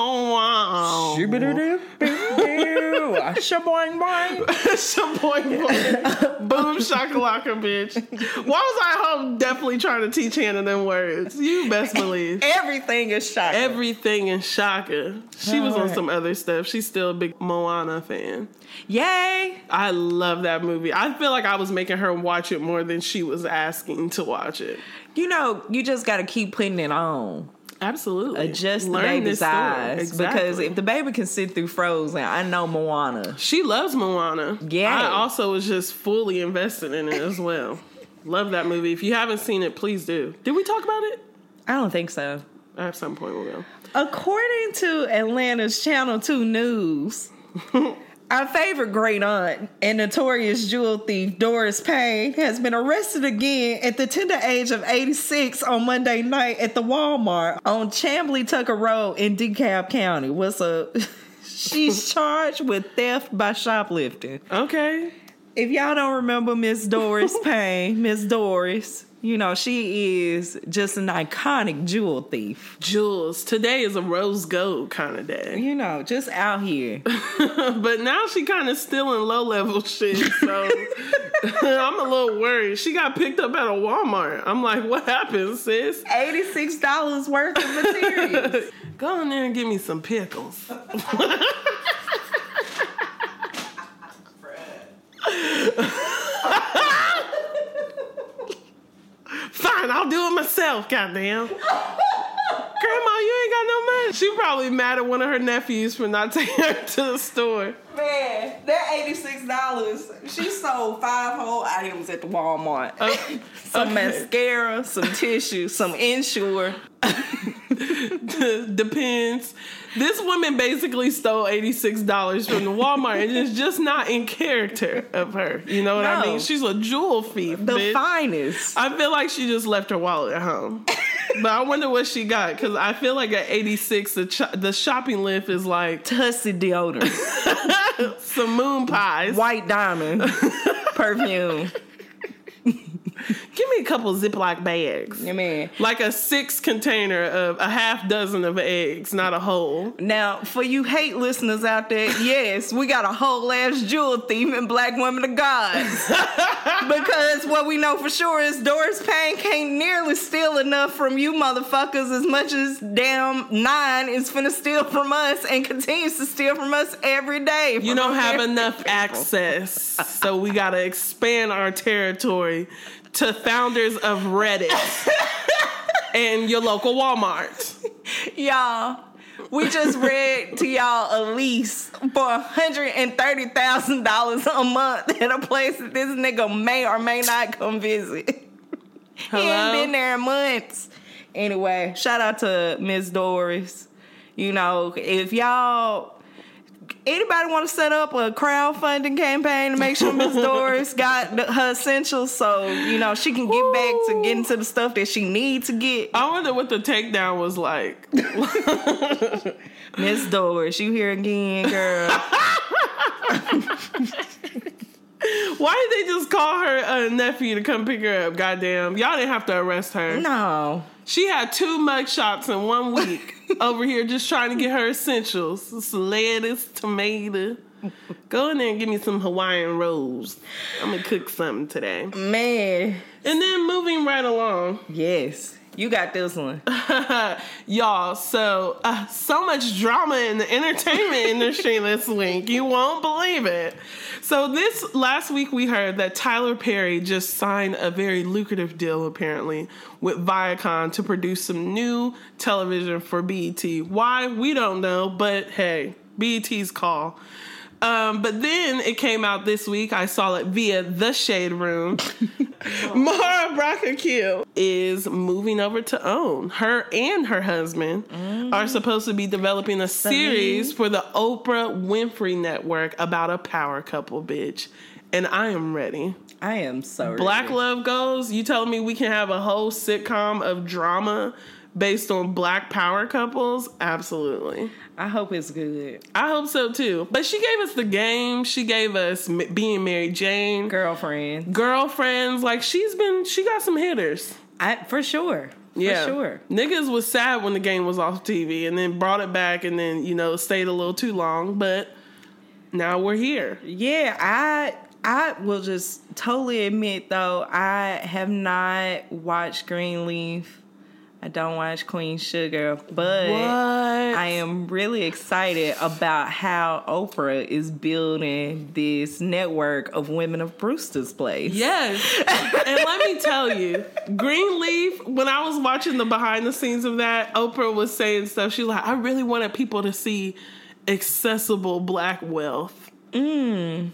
Shaboing boing. Shaboing boing. Boom shakalaka, bitch. Why was I home definitely trying to teach Hannah them words? You best believe. Everything is Shaka. Everything is Shaka. She All was on right. some other stuff. She's still a big Moana fan. Yay. I love that movie. I feel like I was making her watch it more than she was asking to watch it. You know, you just got to keep putting it on. Absolutely. Adjust the Learn baby's this story. eyes. Exactly. Because if the baby can sit through Frozen, I know Moana. She loves Moana. Yeah. I also was just fully invested in it as well. Love that movie. If you haven't seen it, please do. Did we talk about it? I don't think so. At some point we will. According to Atlanta's Channel two News, our favorite great aunt and notorious jewel thief Doris Payne has been arrested again at the tender age of eighty-six on Monday night at the Walmart on Chamblee Tucker Road in DeKalb County. What's up? She's charged with theft by shoplifting. Okay. If y'all don't remember Miss Doris Payne, Miss Doris, you know, she is just an iconic jewel thief. Jewels. Today is a rose gold kind of day. You know, just out here. But now she kind of stealing low level shit, so I'm a little worried. She got picked up at a Walmart. I'm like, what happened, sis? eighty-six dollars worth of materials. Go in there and give me some pickles. Fine, I'll do it myself, goddamn. Grandma, you ain't got no money. She probably mad at one of her nephews for not taking her to the store. Man, that eighty-six dollars, she sold five whole items at the Walmart. Okay. Some Okay. mascara, some tissue, some Ensure. Depends. This woman basically stole eighty-six dollars from the Walmart, and it's just not in character of her. You know what I No. mean? She's a jewel thief, The bitch. finest. I feel like she just left her wallet at home. But I wonder what she got, because I feel like at eighty-six, the, ch- the shopping lift is like Tussie deodorant. some moon pies. White diamond. Perfume. Give me a couple Ziploc bags. Yeah, man. Like a six container of a half dozen of eggs, not a whole. Now, for you hate listeners out there, yes, we got a whole ass jewel thief in Black Women of Gods. Because what we know for sure is Doris Payne can't nearly steal enough from you motherfuckers as much as damn Nine is finna steal from us and continues to steal from us every day. You don't have enough access, so we gotta expand our territory to founders of Reddit and your local Walmart. Y'all, we just read to y'all a lease for one hundred thirty thousand dollars a month at a place that this nigga may or may not come visit. Hello? He ain't been there in months. Anyway, shout out to Miss Doris. You know, if y'all... Anybody want to set up a crowdfunding campaign to make sure Miss Doris got the, her essentials so, you know, she can get back to getting to the stuff that she needs to get? I wonder what the takedown was like. Miss Doris, you here again, girl. Why did they just call her uh, nephew to come pick her up? Goddamn. Y'all didn't have to arrest her. No. She had two mugshots in one week over here just trying to get her essentials. Some lettuce, tomato. Go in there and give me some Hawaiian rolls. I'm going to cook something today. Man. And then moving right along. Yes. You got this one. Y'all, so uh, so much drama in the entertainment industry this week. You won't believe it. So this last week we heard that Tyler Perry just signed a very lucrative deal, apparently, with Viacom to produce some new television for B E T. Why? We don't know, but hey, B E T's call. Um, but then it came out this week. I saw it via The Shade Room. Mara Bracca is moving over to OWN. Her and her husband mm. are supposed to be developing a series for the Oprah Winfrey Network about a power couple, bitch. And I am ready. I am so ready. Black Love Goes. You telling me we can have a whole sitcom of drama based on black power couples? Absolutely. I hope it's good. I hope so too. But she gave us The Game. She gave us Being Mary Jane. Girlfriends. Girlfriends. Like, she's been, she got some hitters. I For sure. Yeah. For sure. Niggas was sad when The Game was off T V and then brought it back and then, you know, stayed a little too long. But now we're here. Yeah, I... I will just totally admit, though, I have not watched Greenleaf. I don't watch Queen Sugar, but what? I am really excited about how Oprah is building this network of women of Brewster's Place. Yes. And let me tell you, Greenleaf, when I was watching the behind the scenes of that, Oprah was saying stuff. She was like, I really wanted people to see accessible black wealth. Mm.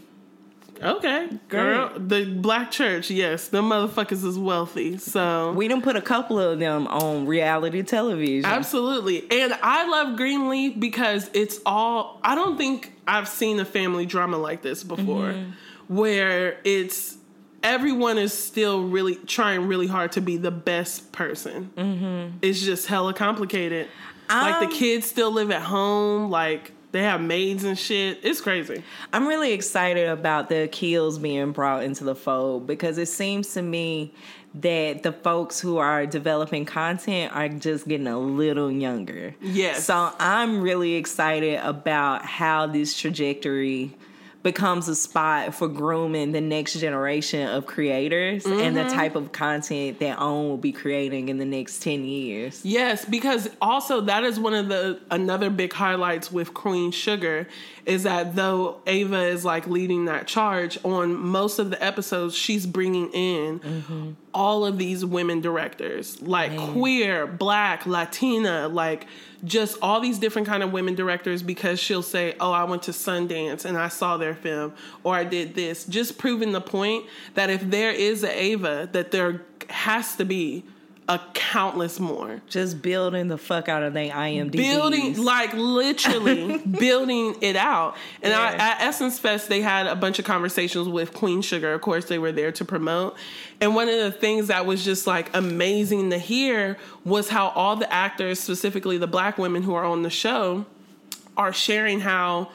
Okay, girl. Great. The black church, yes, them motherfuckers is wealthy. So we done put a couple of them on reality television. Absolutely. And I love Greenleaf because it's all, I don't think I've seen a family drama like this before, mm-hmm. where it's, everyone is still really trying really hard to be the best person. Mm-hmm. It's just hella complicated. Um, like the kids still live at home, like they have maids and shit. It's crazy. I'm really excited about the Keels being brought into the fold because it seems to me that the folks who are developing content are just getting a little younger. Yes. So I'm really excited about how this trajectory becomes a spot for grooming the next generation of creators mm-hmm. and the type of content that OWN will be creating in the next ten years. Yes, because also that is one of the another big highlights with Queen Sugar is that though Ava is like leading that charge on most of the episodes, she's bringing in mm-hmm. all of these women directors, like Man. queer, black, Latina, like just all these different kind of women directors, because she'll say, oh, I went to Sundance and I saw their film, or I did this, just proving the point that if there is an Ava, that there has to be a countless more. Just building the fuck out of their I M D Bs. Building, like literally building it out. And yeah. I, at Essence Fest, they had a bunch of conversations with Queen Sugar. Of course, they were there to promote. And one of the things that was just like amazing to hear was how all the actors, specifically the black women who are on the show, are sharing how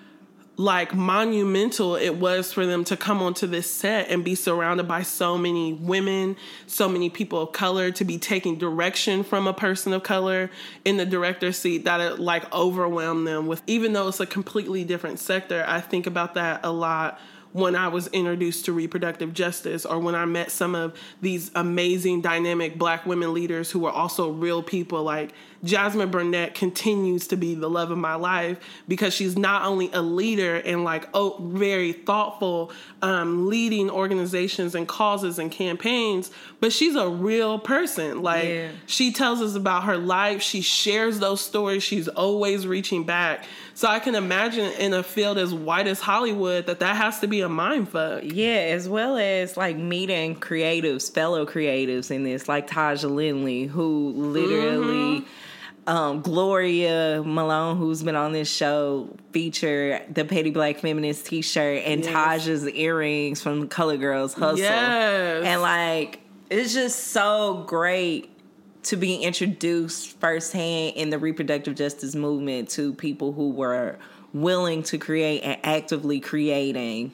like monumental it was for them to come onto this set and be surrounded by so many women, so many people of color, to be taking direction from a person of color in the director's seat, that it like overwhelmed them with, even though it's a completely different sector. I think about that a lot when I was introduced to reproductive justice, or when I met some of these amazing dynamic black women leaders who were also real people. Like Jasmine Burnett continues to be the love of my life because she's not only a leader and like oh very thoughtful, um, leading organizations and causes and campaigns, but she's a real person. Like yeah. she tells us about her life. She shares those stories. She's always reaching back. So I can imagine in a field as white as Hollywood that that has to be a mindfuck. Yeah, as well as like meeting creatives, fellow creatives in this, like Taja Lindley, who literally, mm-hmm. um, Gloria Malone, who's been on this show, feature the Petty Black Feminist t-shirt and yes. Taja's earrings from Color Girls Hustle. Yes. And like, it's just so great to be introduced firsthand in the reproductive justice movement to people who were willing to create and actively creating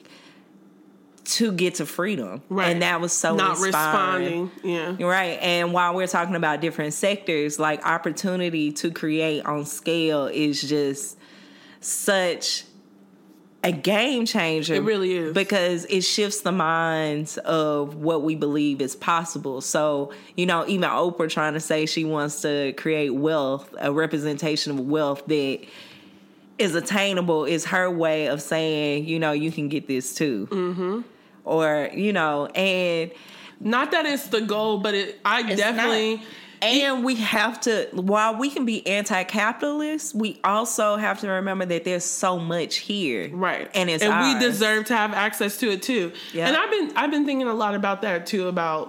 to get to freedom. Right. And that was so Not inspiring. responding. Yeah. Right. And while we're talking about different sectors, like opportunity to create on scale is just such a game changer. It really is. Because it shifts the minds of what we believe is possible. So, you know, even Oprah trying to say she wants to create wealth, a representation of wealth that is attainable, is her way of saying, you know, you can get this too. Mm-hmm. Or, you know, and... Not that it's the goal, but it, I definitely... Not. And we have to, while we can be anti-capitalist, we also have to remember that there's so much here, right? And it's and ours. We deserve to have access to it too. Yep. And I've been I've been thinking a lot about that too. About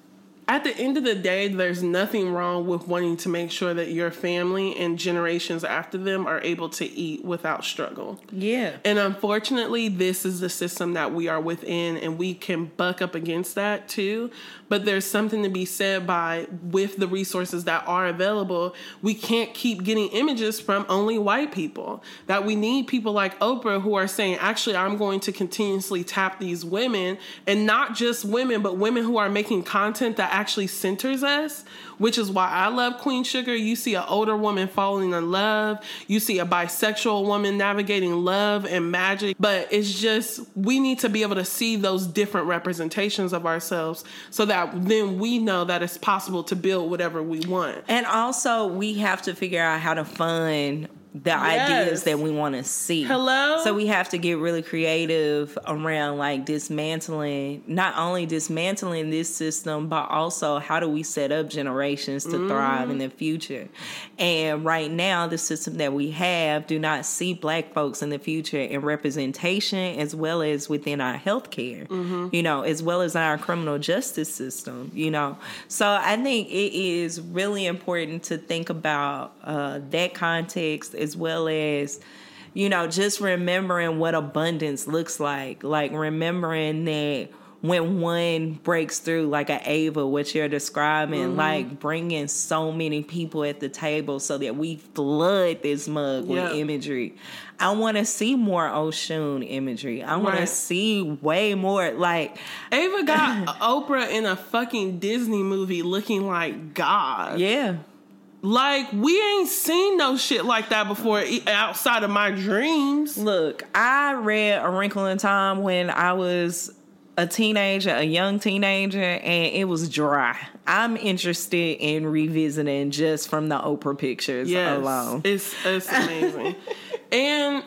at the end of the day, there's nothing wrong with wanting to make sure that your family and generations after them are able to eat without struggle. Yeah. And unfortunately, this is the system that we are within, and we can buck up against that too. But there's something to be said by, with the resources that are available, we can't keep getting images from only white people. That we need people like Oprah who are saying, actually, I'm going to continuously tap these women, and not just women, but women who are making content that actually centers us, which is why I love Queen Sugar. You see an older woman falling in love. You see a bisexual woman navigating love and magic. But it's just, we need to be able to see those different representations of ourselves so that then we know that it's possible to build whatever we want. And also, we have to figure out how to fund the yes. ideas that we want to see. Hello? So we have to get really creative around like dismantling, not only dismantling this system, but also how do we set up generations to mm. thrive in the future. And right now, the system that we have do not see black folks in the future in representation, as well as within our healthcare, mm-hmm. you know, as well as our criminal justice system, you know. So I think it is really important to think about uh, that context, as well as, you know, just remembering what abundance looks like. Like remembering that when one breaks through, like a Ava, what you're describing, mm-hmm. like bringing so many people at the table so that we flood this mug with yeah. imagery. I want to see more Oshun imagery. I want right. to see way more. Like Ava got Oprah in a fucking Disney movie looking like God. Yeah. Like, we ain't seen no shit like that before outside of my dreams. Look, I read A Wrinkle in Time when I was a teenager, a young teenager, and it was dry. I'm interested in revisiting just from the Oprah pictures yes, alone. It's, it's amazing. And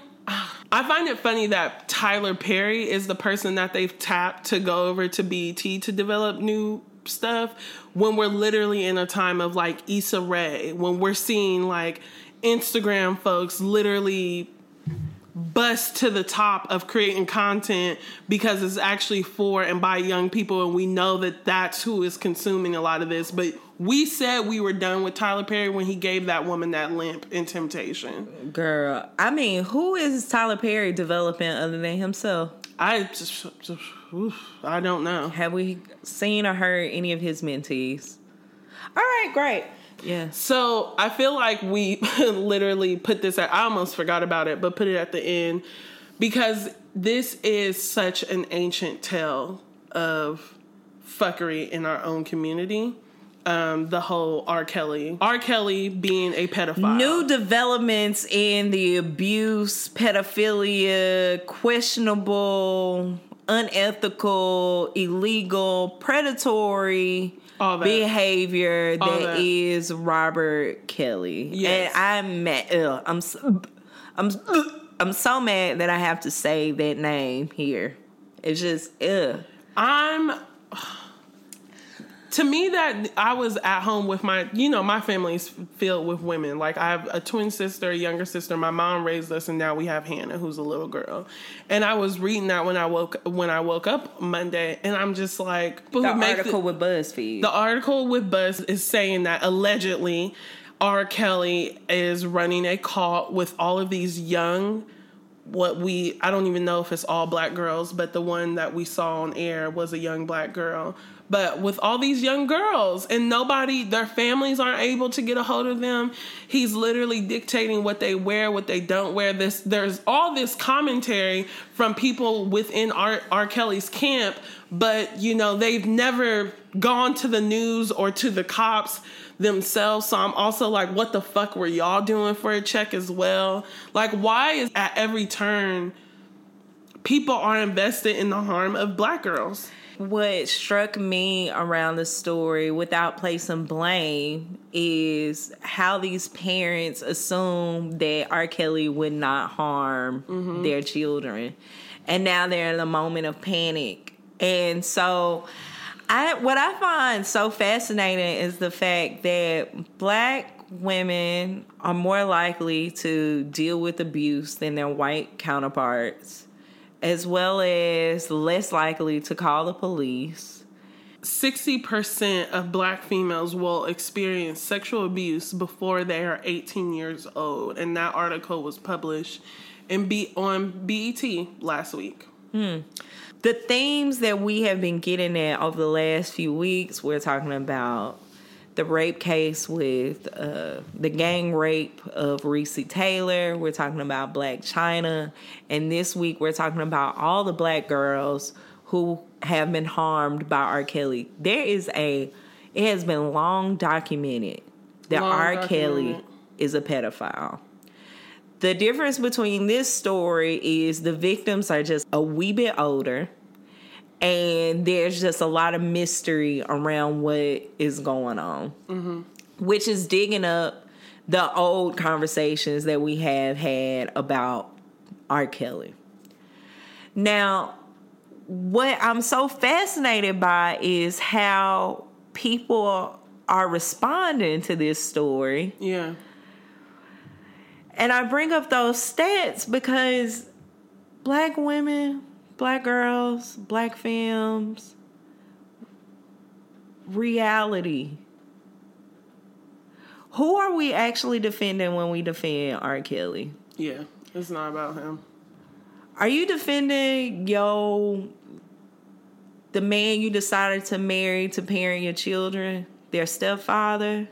I find it funny that Tyler Perry is the person that they've tapped to go over to B E T to develop new stuff, when we're literally in a time of like Issa Rae, when we're seeing like Instagram folks literally bust to the top of creating content because it's actually for and by young people, and we know that that's who is consuming a lot of this. But we said we were done with Tyler Perry when he gave that woman that limp in Temptation. Girl, I mean, who is Tyler Perry developing other than himself? I just, just oof, I don't know. Have we seen or heard any of his mentees? All right, great. Yeah. So I feel like we literally put this at, I almost forgot about it, but put it at the end because this is such an ancient tale of fuckery in our own community. Um, the whole R. Kelly. R. Kelly being a pedophile. New developments in the abuse, pedophilia, questionable, unethical, illegal, predatory behavior that, that is Robert Kelly. Yes. And I'm mad. Ugh, I'm so, I'm I'm so mad that I have to say that name here. It's just ugh. I'm. To me, that I was at home with my, you know, my family's filled with women. Like, I have a twin sister, a younger sister. My mom raised us, and now we have Hannah, who's a little girl. And I was reading that when I woke when I woke up Monday, and I'm just like, the article the, with BuzzFeed. The article with Buzz is saying that allegedly R. Kelly is running a cult with all of these young, what we, I don't even know if it's all black girls, but the one that we saw on air was a young black girl. But with all these young girls and nobody, their families aren't able to get a hold of them. He's literally dictating what they wear, what they don't wear. This, there's all this commentary from people within R. R. Kelly's camp, but you know, they've never gone to the news or to the cops themselves. So I'm also like, what the fuck were y'all doing for a check as well? Like, why is at every turn people are invested in the harm of black girls. What struck me around the story, without placing blame, is how these parents assume that R. Kelly would not harm mm-hmm. their children. And now they're in a moment of panic. And so I, what I find so fascinating is the fact that black women are more likely to deal with abuse than their white counterparts, as well as less likely to call the police. sixty percent of black females will experience sexual abuse before they are eighteen years old. And that article was published in B- on B E T last week. Hmm. The themes that we have been getting at over the last few weeks, we're talking about the rape case with uh, the gang rape of Recy Taylor. We're talking about Blac Chyna. And this week we're talking about all the black girls who have been harmed by R. Kelly. There is a, it has been long documented that long R. Documented. Kelly is a pedophile. The difference between this story is the victims are just a wee bit older, and there's just a lot of mystery around what is going on, mm-hmm. which is digging up the old conversations that we have had about R. Kelly. Now, what I'm so fascinated by is how people are responding to this story. Yeah. And I bring up those stats because black women, black girls, black femmes, reality. Who are we actually defending when we defend R. Kelly? Yeah, it's not about him. Are you defending yo the man you decided to marry to parent your children, their stepfather?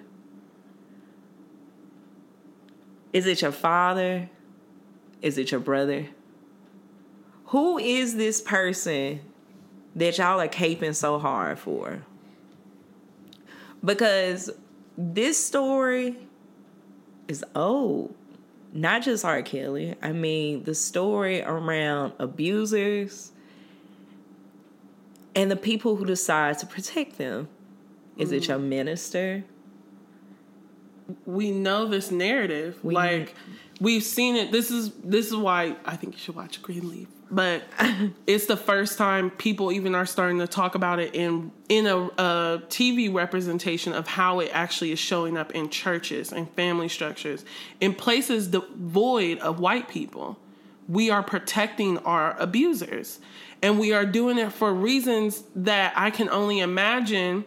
Is it your father? Is it your brother? Who is this person that y'all are caping so hard for? Because this story is old. Not just R. Kelly. I mean, the story around abusers and the people who decide to protect them. Is mm. it your minister? We know this narrative. We like, know. We've seen it. This is this is why I think you should watch Greenleaf. But it's the first time people even are starting to talk about it in in a, a T V representation of how it actually is showing up in churches and family structures, in places devoid of white people. We are protecting our abusers. And we are doing it for reasons that I can only imagine.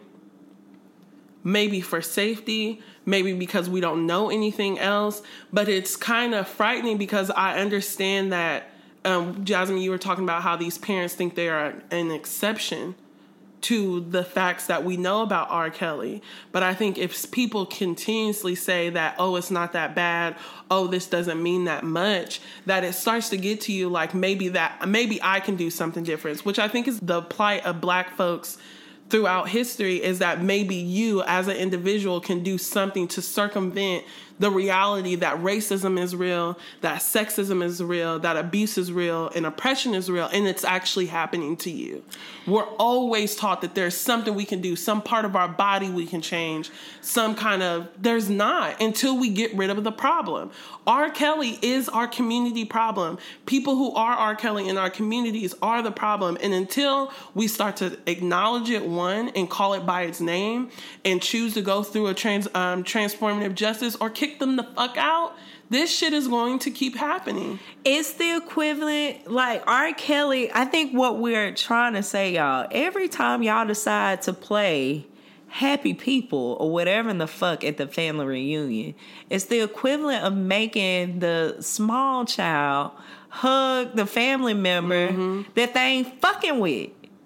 Maybe for safety, maybe because we don't know anything else. But it's kind of frightening because I understand that, um, Jasmine, you were talking about how these parents think they are an exception to the facts that we know about R. Kelly. But I think if people continuously say that, oh, it's not that bad, oh, this doesn't mean that much, that it starts to get to you like maybe that, maybe I can do something different, which I think is the plight of black folks throughout history, is that maybe you as an individual can do something to circumvent the reality that racism is real, that sexism is real, that abuse is real, and oppression is real, and it's actually happening to you. We're always taught that there's something we can do, some part of our body we can change, some kind of, there's not, until we get rid of the problem. R. Kelly is our community problem. People who are R. Kelly in our communities are the problem. And until we start to acknowledge it, one, and call it by its name, and choose to go through a trans um, transformative justice or kick them the fuck out, this shit is going to keep happening. It's the equivalent, like R. Kelly, I think what we're trying to say, y'all, every time y'all decide to play Happy People or whatever in the fuck at the family reunion, it's the equivalent of making the small child hug the family member mm-hmm. that they ain't fucking with.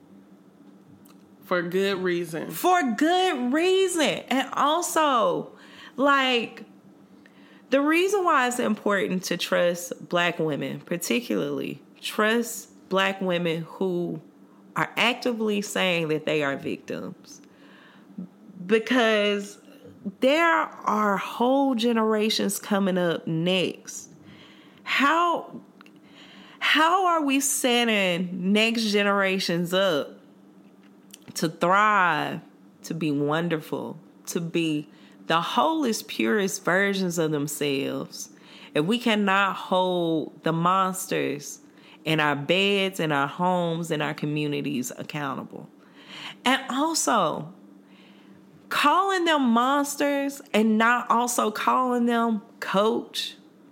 For good reason. For good reason. And also, like, the reason why it's important to trust black women, particularly trust black women who are actively saying that they are victims, because there are whole generations coming up next. How how are we setting next generations up to thrive, to be wonderful, to be the wholest, purest versions of themselves, if we cannot hold the monsters in our beds, in our homes, in our communities accountable? And also, calling them monsters and not also calling them coach,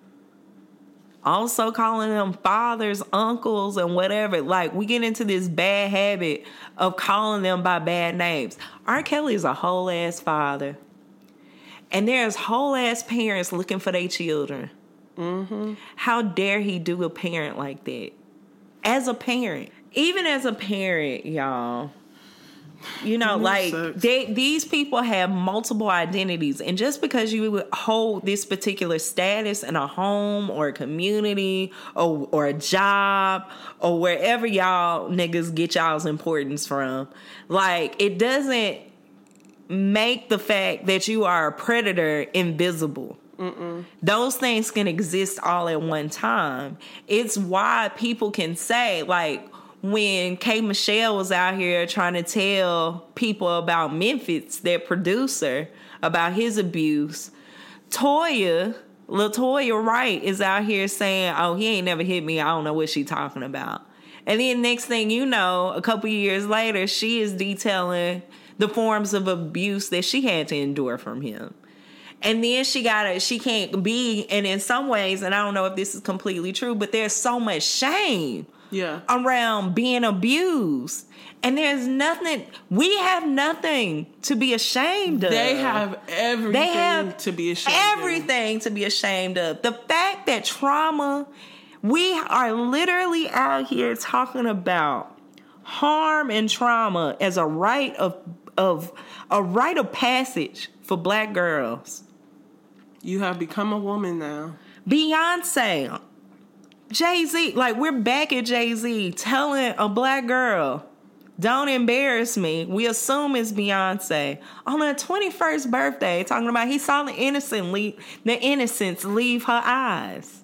also calling them fathers, uncles, and whatever. Like, we get into this bad habit of calling them by bad names. R. Kelly is a whole ass father. And there's whole ass parents looking for their children. Mm-hmm. How dare he do a parent like that? As a parent. Even as a parent, y'all. You know, like, they, these people have multiple identities. And just because you hold this particular status in a home or a community or, or a job or wherever y'all niggas get y'all's importance from, like, it doesn't make the fact that you are a predator invisible. Mm-mm. Those things can exist all at one time. It's why people can say, like, when K. Michelle was out here trying to tell people about Memphis, their producer, about his abuse, Toya, LaToya Wright is out here saying, oh, he ain't never hit me. I don't know what she talking about. And then next thing you know, a couple years later, she is detailing the forms of abuse that she had to endure from him. And then she got it. She can't be, and in some ways, and I don't know if this is completely true, but there's so much shame yeah. around being abused. And there's nothing, we have nothing to be ashamed of. They have everything they have to be ashamed everything of. to be ashamed of. The fact that trauma, we are literally out here talking about harm and trauma as a rite of, of a rite of passage for black girls. You have become a woman now. Beyonce, Jay-Z, like, we're back at Jay-Z telling a black girl, don't embarrass me. We assume it's Beyonce. On her twenty-first birthday, talking about he saw the innocent leave, the innocence leave her eyes.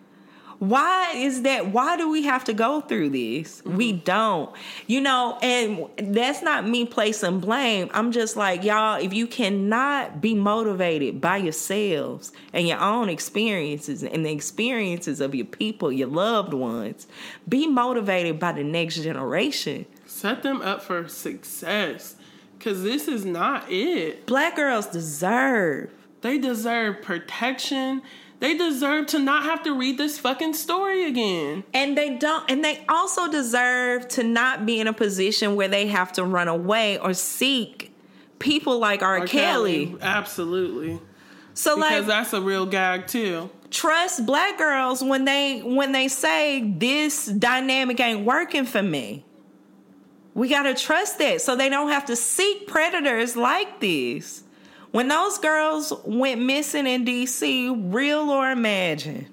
Why is that? Why do we have to go through this? Mm-hmm. We don't. You know, and that's not me placing blame. I'm just like, y'all, if you cannot be motivated by yourselves and your own experiences and the experiences of your people, your loved ones, be motivated by the next generation. Set them up for success, because this is not it. Black girls deserve. They deserve protection. They deserve to not have to read this fucking story again. And they don't, and they also deserve to not be in a position where they have to run away or seek people like R. R. Kelly. Kelly. Absolutely. So because like, that's a real gag too. Trust black girls when they when they say this dynamic ain't working for me. We gotta trust that so they don't have to seek predators like this. When those girls went missing in D C, real or imagined,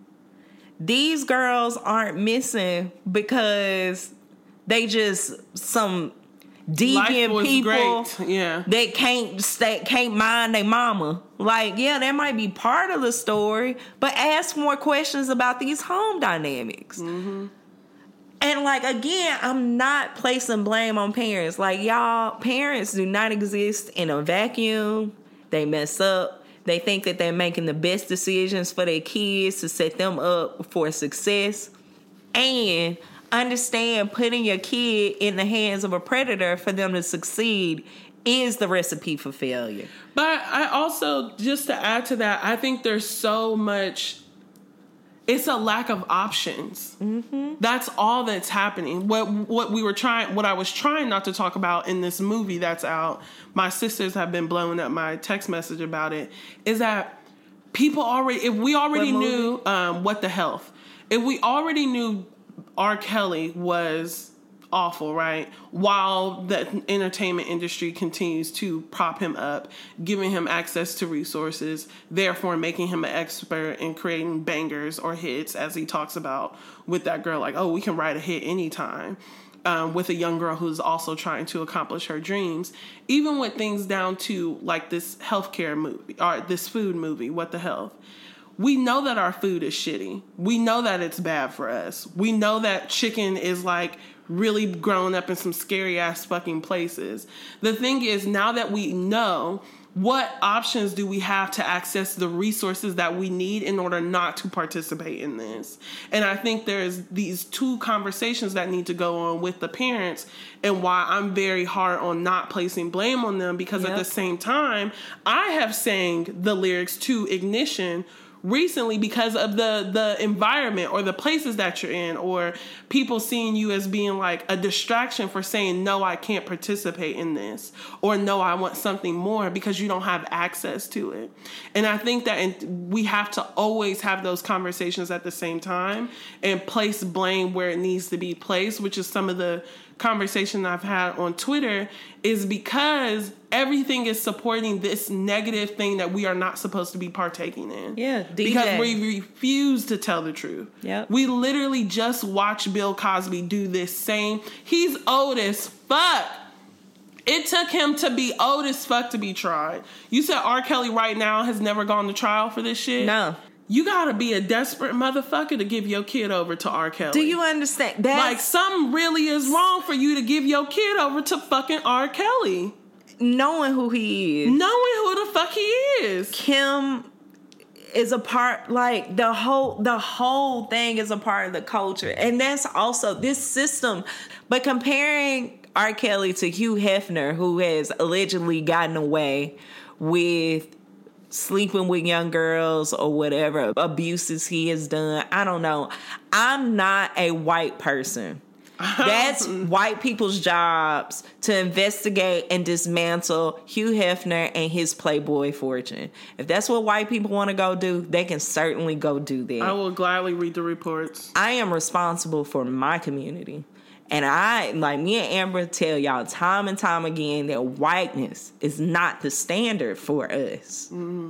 these girls aren't missing because they just some deviant people great. Yeah. that can't stay, can't mind their mama. Like, yeah, that might be part of the story, but ask more questions about these home dynamics. Mm-hmm. And, like, again, I'm not placing blame on parents. Like, y'all, parents do not exist in a vacuum. They mess up. They think that they're making the best decisions for their kids to set them up for success. And understand putting your kid in the hands of a predator for them to succeed is the recipe for failure. But I also, just to add to that, I think there's so much... It's a lack of options. Mm-hmm. That's all that's happening. What what we were trying, what I was trying not to talk about in this movie that's out, my sisters have been blowing up my text message about it, is that people already, if we already knew um, What the Health, if we already knew R. Kelly was awful, right? While the entertainment industry continues to prop him up, giving him access to resources, therefore making him an expert in creating bangers or hits, as he talks about with that girl, like, oh, we can write a hit anytime, um, with a young girl who's also trying to accomplish her dreams. Even with things down to like this healthcare movie or this food movie, What the Health. we know that our food is shitty. We know that it's bad for us. We know that chicken is like really grown up in some scary ass fucking places. The thing is, now that we know, what options do we have to access the resources that we need in order not to participate in this? And I think there's these two conversations that need to go on with the parents, and why I'm very hard on not placing blame on them, because yep. at the same time, I have sang the lyrics to Ignition recently because of the the environment or the places that you're in, or people seeing you as being like a distraction for saying, no, I can't participate in this, or no, I want something more, because you don't have access to it. And I think that we have to always have those conversations at the same time and place blame where it needs to be placed, which is some of the conversation I've had on Twitter, is because everything is supporting this negative thing that we are not supposed to be partaking in. Yeah, D J. Because we refuse to tell the truth. Yep. We literally just watched Bill Cosby do this same. He's old as fuck. It took him to be old as fuck to be tried. You said R. Kelly right now has never gone to trial for this shit? No. You gotta be a desperate motherfucker to give your kid over to R. Kelly. Do you understand? That's, like, something really is wrong for you to give your kid over to fucking R. Kelly. Knowing who he is. Knowing who the fuck he is. Kim is a part, like, the whole the whole thing is a part of the culture. And that's also this system. But comparing R. Kelly to Hugh Hefner, who has allegedly gotten away with sleeping with young girls or whatever abuses he has done, I don't know. I'm not a white person. That's white people's jobs to investigate and dismantle Hugh Hefner and his Playboy fortune. If that's what white people want to go do, they can certainly go do that. I will gladly read the reports. I am responsible for my community. And I, like me and Amber tell y'all time and time again that whiteness is not the standard for us. Mm-hmm.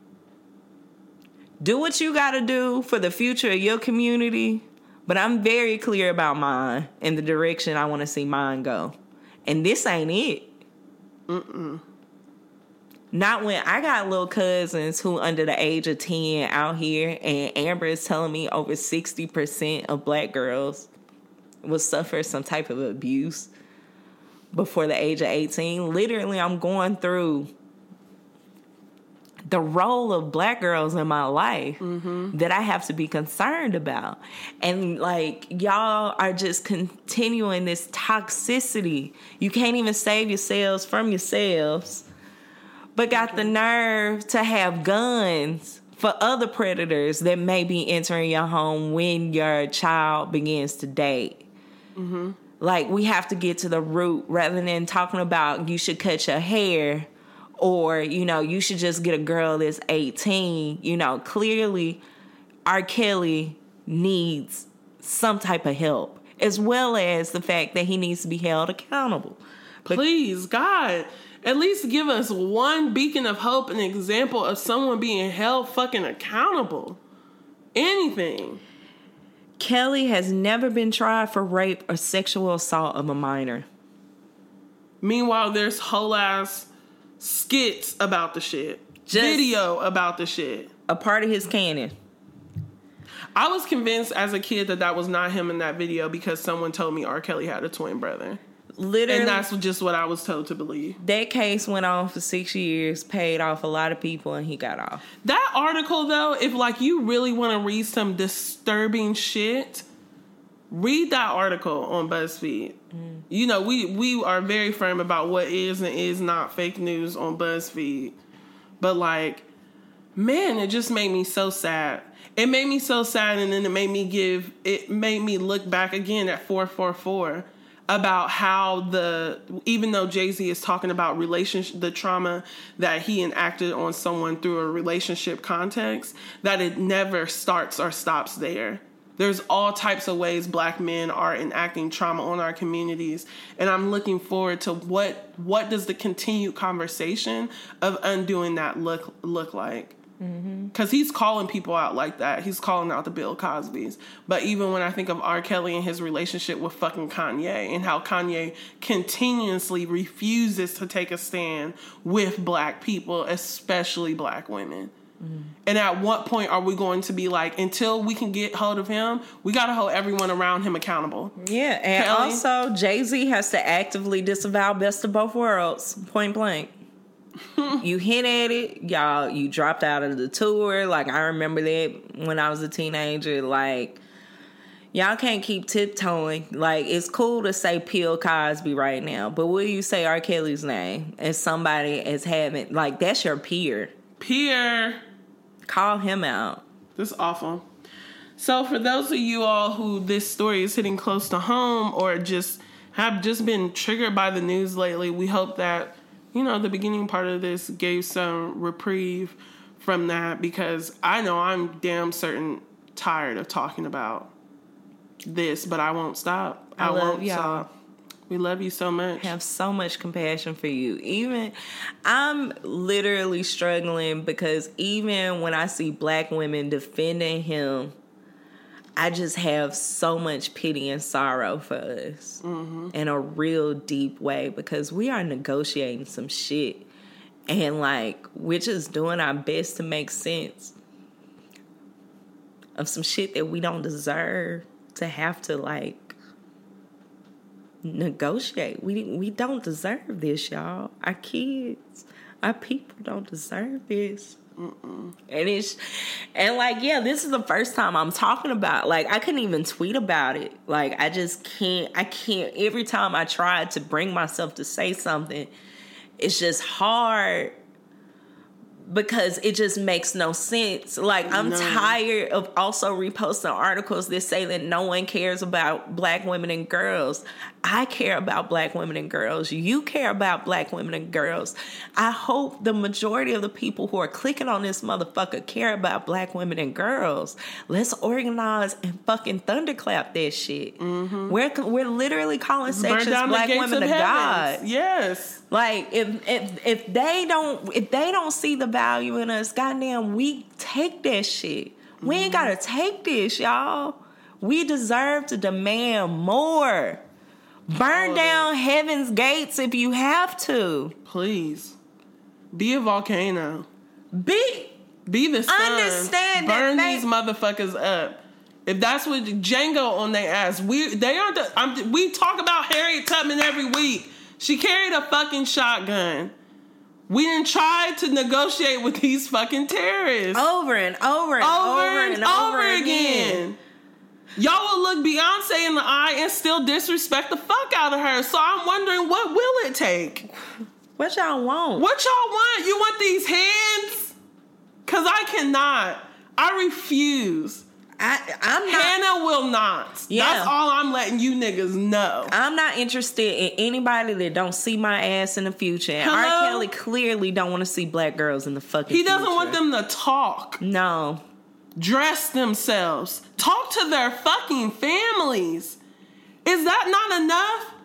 Do what you got to do for the future of your community, but I'm very clear about mine and the direction I want to see mine go. And this ain't it. Mm-mm. Not when I got little cousins who under the age of ten out here, and Amber is telling me over sixty percent of black girls will suffer some type of abuse before the age of eighteen. Literally, I'm going through the role of black girls in my life mm-hmm. that I have to be concerned about. And like, y'all are just continuing this toxicity. You can't even save yourselves from yourselves, but got okay. the nerve to have guns for other predators that may be entering your home when your child begins to date. Mm-hmm. Like, we have to get to the root rather than talking about you should cut your hair or, you know, you should just get a girl that's eighteen. You know, clearly R. Kelly needs some type of help, as well as the fact that he needs to be held accountable. But please, God, at least give us one beacon of hope, an example of someone being held fucking accountable. Anything. Kelly has never been tried for rape or sexual assault of a minor. Meanwhile, there's whole ass skits about the shit. Just video about the shit. A part of his canon. I was convinced as a kid that that was not him in that video because someone told me R. Kelly had a twin brother. Literally. And that's just what I was told to believe. That case went on for six years, paid off a lot of people, and he got off. That article, though, if, like, you really want to read some disturbing shit, read that article on BuzzFeed. Mm. You know, we, we are very firm about what is and is not fake news on BuzzFeed. But, like, man, it just made me so sad. It made me so sad, and then it made me give, it made me look back again at four four four. About how the, even though Jay-Z is talking about relationship, the trauma that he enacted on someone through a relationship context, that it never starts or stops there. There's all types of ways black men are enacting trauma on our communities. And I'm looking forward to what, what does the continued conversation of undoing that look, look like? Because he's calling people out like that. He's calling out the Bill Cosbys. But even when I think of R. Kelly and his relationship with fucking Kanye and how Kanye continuously refuses to take a stand with black people, especially black women. Mm. And at what point are we going to be like, until we can get hold of him, we got to hold everyone around him accountable. Yeah, and Kelly? Also Jay-Z has to actively disavow Best of Both Worlds, point blank. You hint at it, y'all, you dropped out of the tour. Like, I remember that when I was a teenager. Like, y'all can't keep tiptoeing. Like, it's cool to say Bill Cosby right now, but will you say R. Kelly's name as somebody as having, like, that's your peer. Peer. Call him out. This is awful. So for those of you all who this story is hitting close to home or just have just been triggered by the news lately, we hope that, you know, the beginning part of this gave some reprieve from that, because I know I'm damn certain tired of talking about this, but I won't stop. I, I won't y'all. stop. We love you so much. I have so much compassion for you. Even, I'm literally struggling because even when I see black women defending him, I just have so much pity and sorrow for us mm-hmm. in a real deep way, because we are negotiating some shit. And, like, we're just doing our best to make sense of some shit that we don't deserve to have to, like, negotiate. We we don't deserve this, y'all. Our kids, our people don't deserve this. Mm-mm. And it's and like yeah, this is the first time I'm talking about. Like, I couldn't even tweet about it. Like, I just can't. I can't. Every time I try to bring myself to say something, it's just hard. Because it just makes no sense. Like, I'm no. tired of also reposting articles that say that no one cares about black women and girls. I care about black women and girls. You care about black women and girls. I hope the majority of the people who are clicking on this motherfucker care about black women and girls. Let's organize and fucking thunderclap that shit. Mm-hmm. We're we're literally calling sections black women to God. Yes. Like, if if if they don't if they don't see the value in us, goddamn, we take that shit. We ain't gotta take this, y'all. We deserve to demand more. Burn oh, down heaven's gates if you have to. Please. Be a volcano. Be Be the sun. Understand Burn that they, these motherfuckers up. If that's what Django on their ass, we they aren't. The, I'm, we talk about Harriet Tubman every week. She carried a fucking shotgun. We didn't try to negotiate with these fucking terrorists. Over and over and over, over and, and over, over again. again. Y'all will look Beyonce in the eye and still disrespect the fuck out of her. So I'm wondering, what will it take? What y'all want? What y'all want? You want these hands? Because I cannot. I refuse. I, I'm not. Hannah will not. Yeah. That's all I'm letting you niggas know. I'm not interested in anybody that don't see my ass in the future. And Hello? R. Kelly clearly don't want to see black girls in the fucking He doesn't future. want them to talk. No. Dress themselves. Talk to their fucking families. Is that not enough?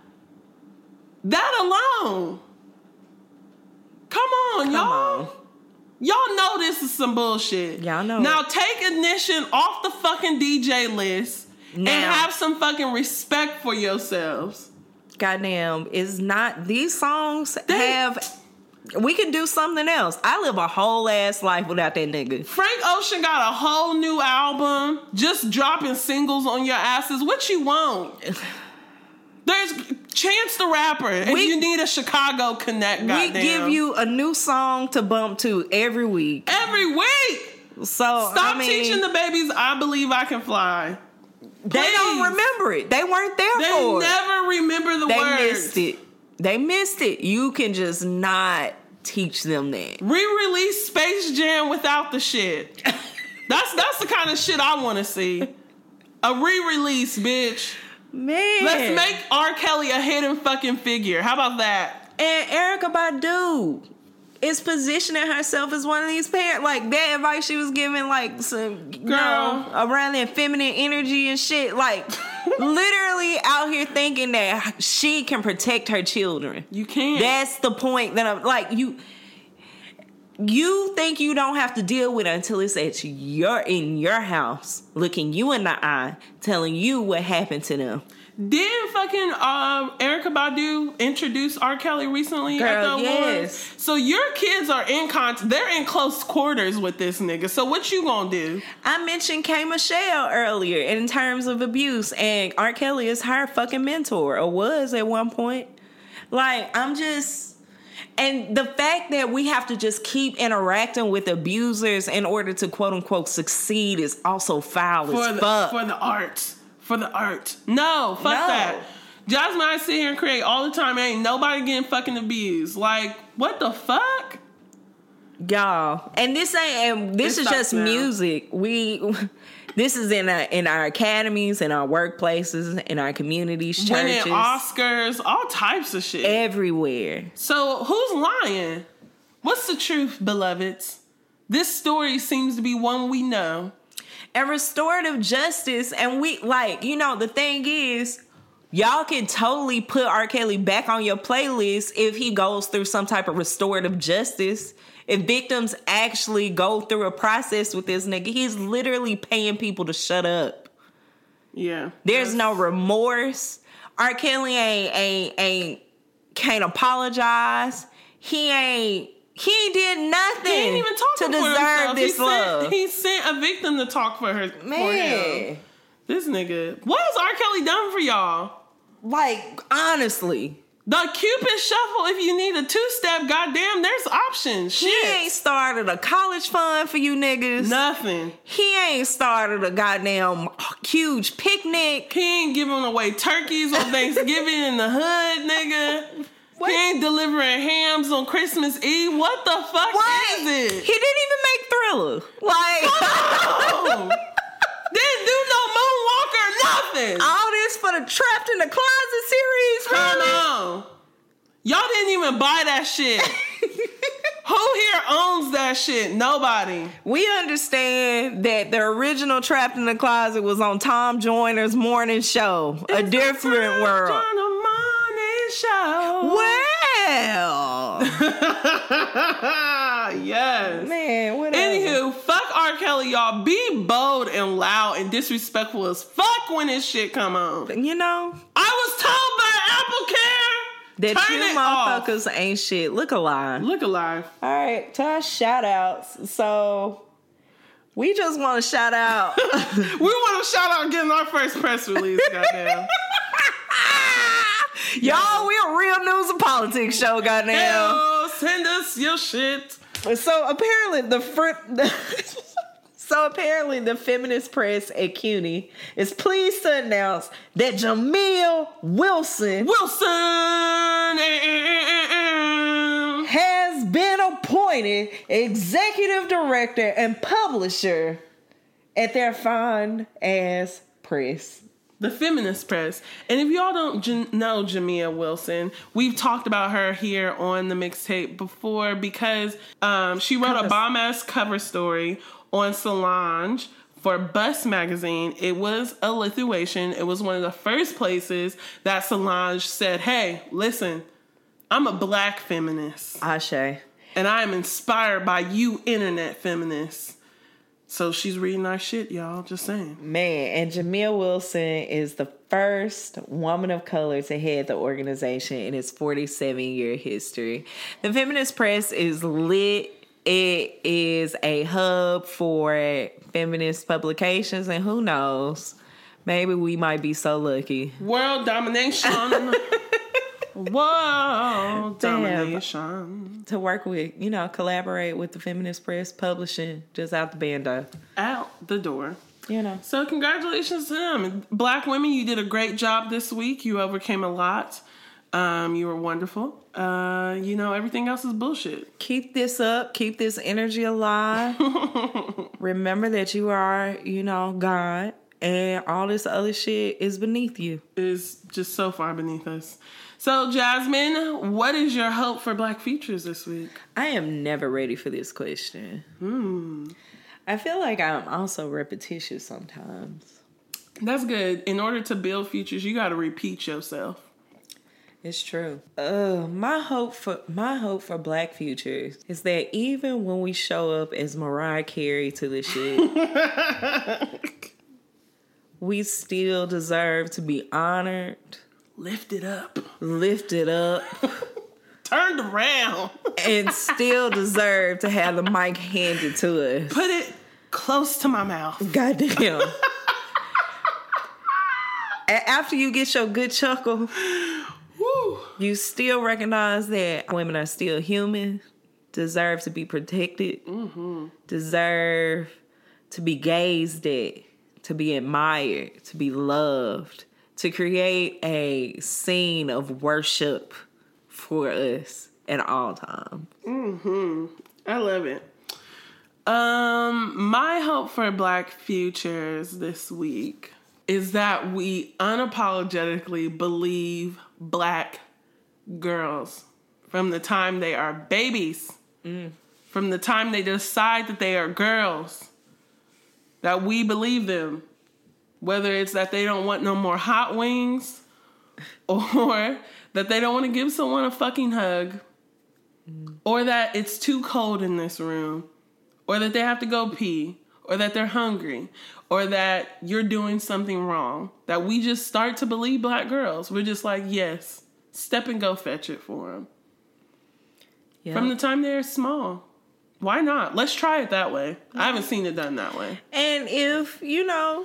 That alone. Come on, Come y'all. On. Y'all know this is some bullshit. Y'all know. Now it. Take Ignition off the fucking D J list now, and have some fucking respect for yourselves. Goddamn, is not these songs they, have. We can do something else. I live a whole ass life without that nigga. Frank Ocean got a whole new album, just dropping singles on your asses. What you want? There's Chance the Rapper. If we, you need a Chicago connect, goddamn. We give you a new song to bump to every week. Every week. So stop I mean, teaching the babies "I Believe I Can Fly." Please. They don't remember it. They weren't there they for it. They never remember the they words. They missed it. They missed it. You can just not teach them that. Re-release Space Jam without the shit. That's that's the kind of shit I want to see. A re-release, bitch. Man. Let's make R. Kelly a hidden fucking figure. How about that? And Erykah Badu is positioning herself as one of these parents. Like, that advice she was giving, like, some, girl, you know, around that feminine energy and shit. Like, literally out here thinking that she can protect her children. You can't. That's the point that I'm, like, you... You think you don't have to deal with it until it's at your in your house, looking you in the eye, telling you what happened to them. Didn't fucking um, Erykah Erykah Badu introduced R. Kelly recently Girl, at the yes. awards? So your kids are in con- they're in close quarters with this nigga. So what you gonna do? I mentioned K. Michelle earlier in terms of abuse, and R. Kelly is her fucking mentor, or was at one point. Like, I'm just... And the fact that we have to just keep interacting with abusers in order to quote-unquote succeed is also foul for as the, fuck. For the art. For the art. No, fuck No. that. Jasmine, I sit here and create all the time. Ain't nobody getting fucking abused. Like, what the fuck? Y'all. And this ain't... And this It is just now. music. We... This is in our, in our academies, in our workplaces, in our communities, churches. Winning Oscars, all types of shit. Everywhere. So, who's lying? What's the truth, beloveds? This story seems to be one we know. And restorative justice, and we, like, you know, the thing is, y'all can totally put R. Kelly back on your playlist if he goes through some type of restorative justice. If victims actually go through a process with this nigga, he's literally paying people to shut up. Yeah. There's no remorse. R. Kelly ain't, ain't, ain't, can't apologize. He ain't, he ain't did nothing He ain't even talking to for deserve himself. this he love. Sent, he sent a victim to talk for her. For Man. him. This nigga. What has R. Kelly done for y'all? Like, honestly. The Cupid Shuffle, if you need a two-step, goddamn, there's options. Shit. He ain't started a college fund for you niggas. Nothing. He ain't started a goddamn huge picnic. He ain't giving away turkeys on Thanksgiving in the hood, nigga. What? He ain't delivering hams on Christmas Eve. What the fuck what? is it? He didn't even make Thriller. Like, no. Didn't do no Moonwalker, nothing. All this for the Trapped in the Closet series, Come really? on. Y'all didn't even buy that shit. Who here owns that shit? Nobody. We understand that the original Trapped in the Closet was on Tom Joyner's morning show, It's A Different Tom World. Joyner morning show. Well, yes. man, whatever. Anywho, fuck R. Kelly, y'all. Be bold and loud and disrespectful as fuck when this shit come on. You know, I was told by Apple Care, that turn you it off. motherfuckers ain't shit. Look alive. Look alive. All right, to our shout outs. So we just want to shout out. We want to shout out getting our first press release, goddamn. Y'all, we a real news and politics show, goddamn. Hell, send us your shit. So apparently the fr- So apparently the feminist press at CUNY is pleased to announce that Jamil Wilson Wilson has been appointed executive director and publisher at their fine ass press. The feminist press. And if y'all don't j- know Jamia Wilson, we've talked about her here on the mixtape before because um, she wrote a bomb-ass cover story on Solange for Bust magazine. It was a Lithuanian. It was one of the first places that Solange said, hey, listen, I'm a black feminist. Ashe. And I am inspired by you internet feminists. So she's reading our shit, y'all. Just saying. Man, and Jamil Wilson is the first woman of color to head the organization in its forty-seven year history. The feminist press is lit. It is a hub for feminist publications, and who knows, maybe we might be so lucky. World domination. World Damn. domination. To work with, you know, collaborate with the feminist press publishing just out the bando. Out the door. You know. So congratulations to them. Black women, you did a great job this week. You overcame a lot. Um, you were wonderful. Uh, you know, everything else is bullshit. Keep this up. Keep this energy alive. Remember that you are, you know, God, and all this other shit is beneath you. Is just so far beneath us. So, Jasmine, what is your hope for Black futures this week? I am never ready for this question. Hmm. I feel like I'm also repetitious sometimes. That's good. In order to build futures, you got to repeat yourself. It's true. Uh, my hope for my hope for Black futures is that even when we show up as Mariah Carey to the shit, we still deserve to be honored, lifted up. Lifted up. Turned around. And still deserve to have the mic handed to us. Put it close to my mouth. Goddamn. After you get your good chuckle, woo, you still recognize that women are still human, deserve to be protected, mm-hmm. deserve to be gazed at, to be admired, to be loved, to create a scene of worship for us at all times. Mm-hmm. I love it. Um, my hope for Black futures this week is that we unapologetically believe Black girls from the time they are babies, mm. from the time they decide that they are girls, that we believe them, whether it's that they don't want no more hot wings or that they don't want to give someone a fucking hug mm. or that it's too cold in this room or that they have to go pee or that they're hungry, or that you're doing something wrong, that we just start to believe Black girls. We're just like, yes, step and go fetch it for them. Yep. From the time they're small. Why not? Let's try it that way. I haven't seen it done that way. And if, you know,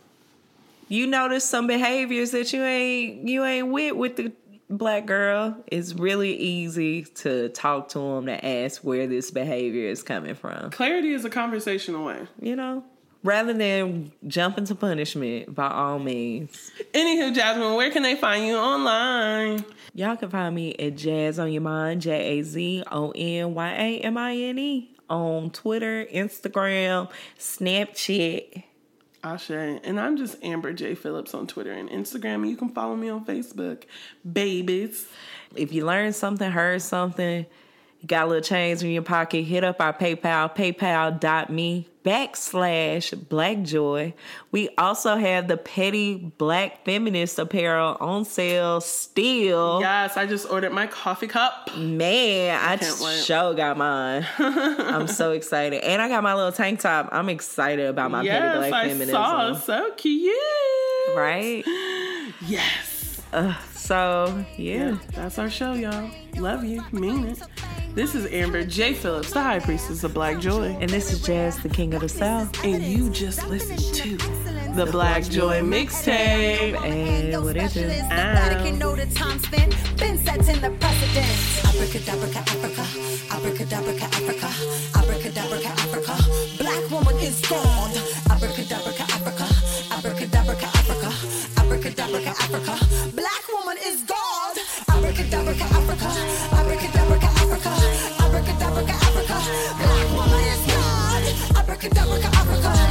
you notice some behaviors that you ain't you ain't with with the Black girl, it's really easy to talk to them, to ask where this behavior is coming from. Clarity is a conversation away. You know? Rather than jump into punishment, by all means. Anywho, Jasmine, where can they find you online? Y'all can find me at Jazz on Your Mind, J A Z O N Y A M I N E, on Twitter, Instagram, Snapchat. Ashe. And I'm just Amber J. Phillips on Twitter and Instagram. You can follow me on Facebook. Babies. If you learned something, heard something, you got a little change in your pocket, hit up our PayPal, paypal.me backslash Black Joy. We also have the Petty Black Feminist apparel on sale still. Yes, I just ordered my coffee cup. Man, I, I just sure got mine. I'm so excited. And I got my little tank top. I'm excited about my yes, Petty Black I Feminism. Saw. So cute. Right? Yes. Uh, so, yeah. yeah. That's our show, y'all. Love you. Mean it. This is Amber J. Phillips, the High Priestess of Black Joy. And this is Jazz, the King of the South. And you just listened to the, the Black Joy Mixtape. And what is it? Vatican know the time spent, been setting the precedent. Abracadabra, Africa, abracadabra, Africa, abracadabra, Africa. Black woman is God. Abracadabra, Africa, abracadabra, Africa, abracadabra, Africa. Black woman is God. Abracadabra, Africa, abracadabra, Africa, abracadabra, Africa. Black woman is God. Abracadabra, Africa.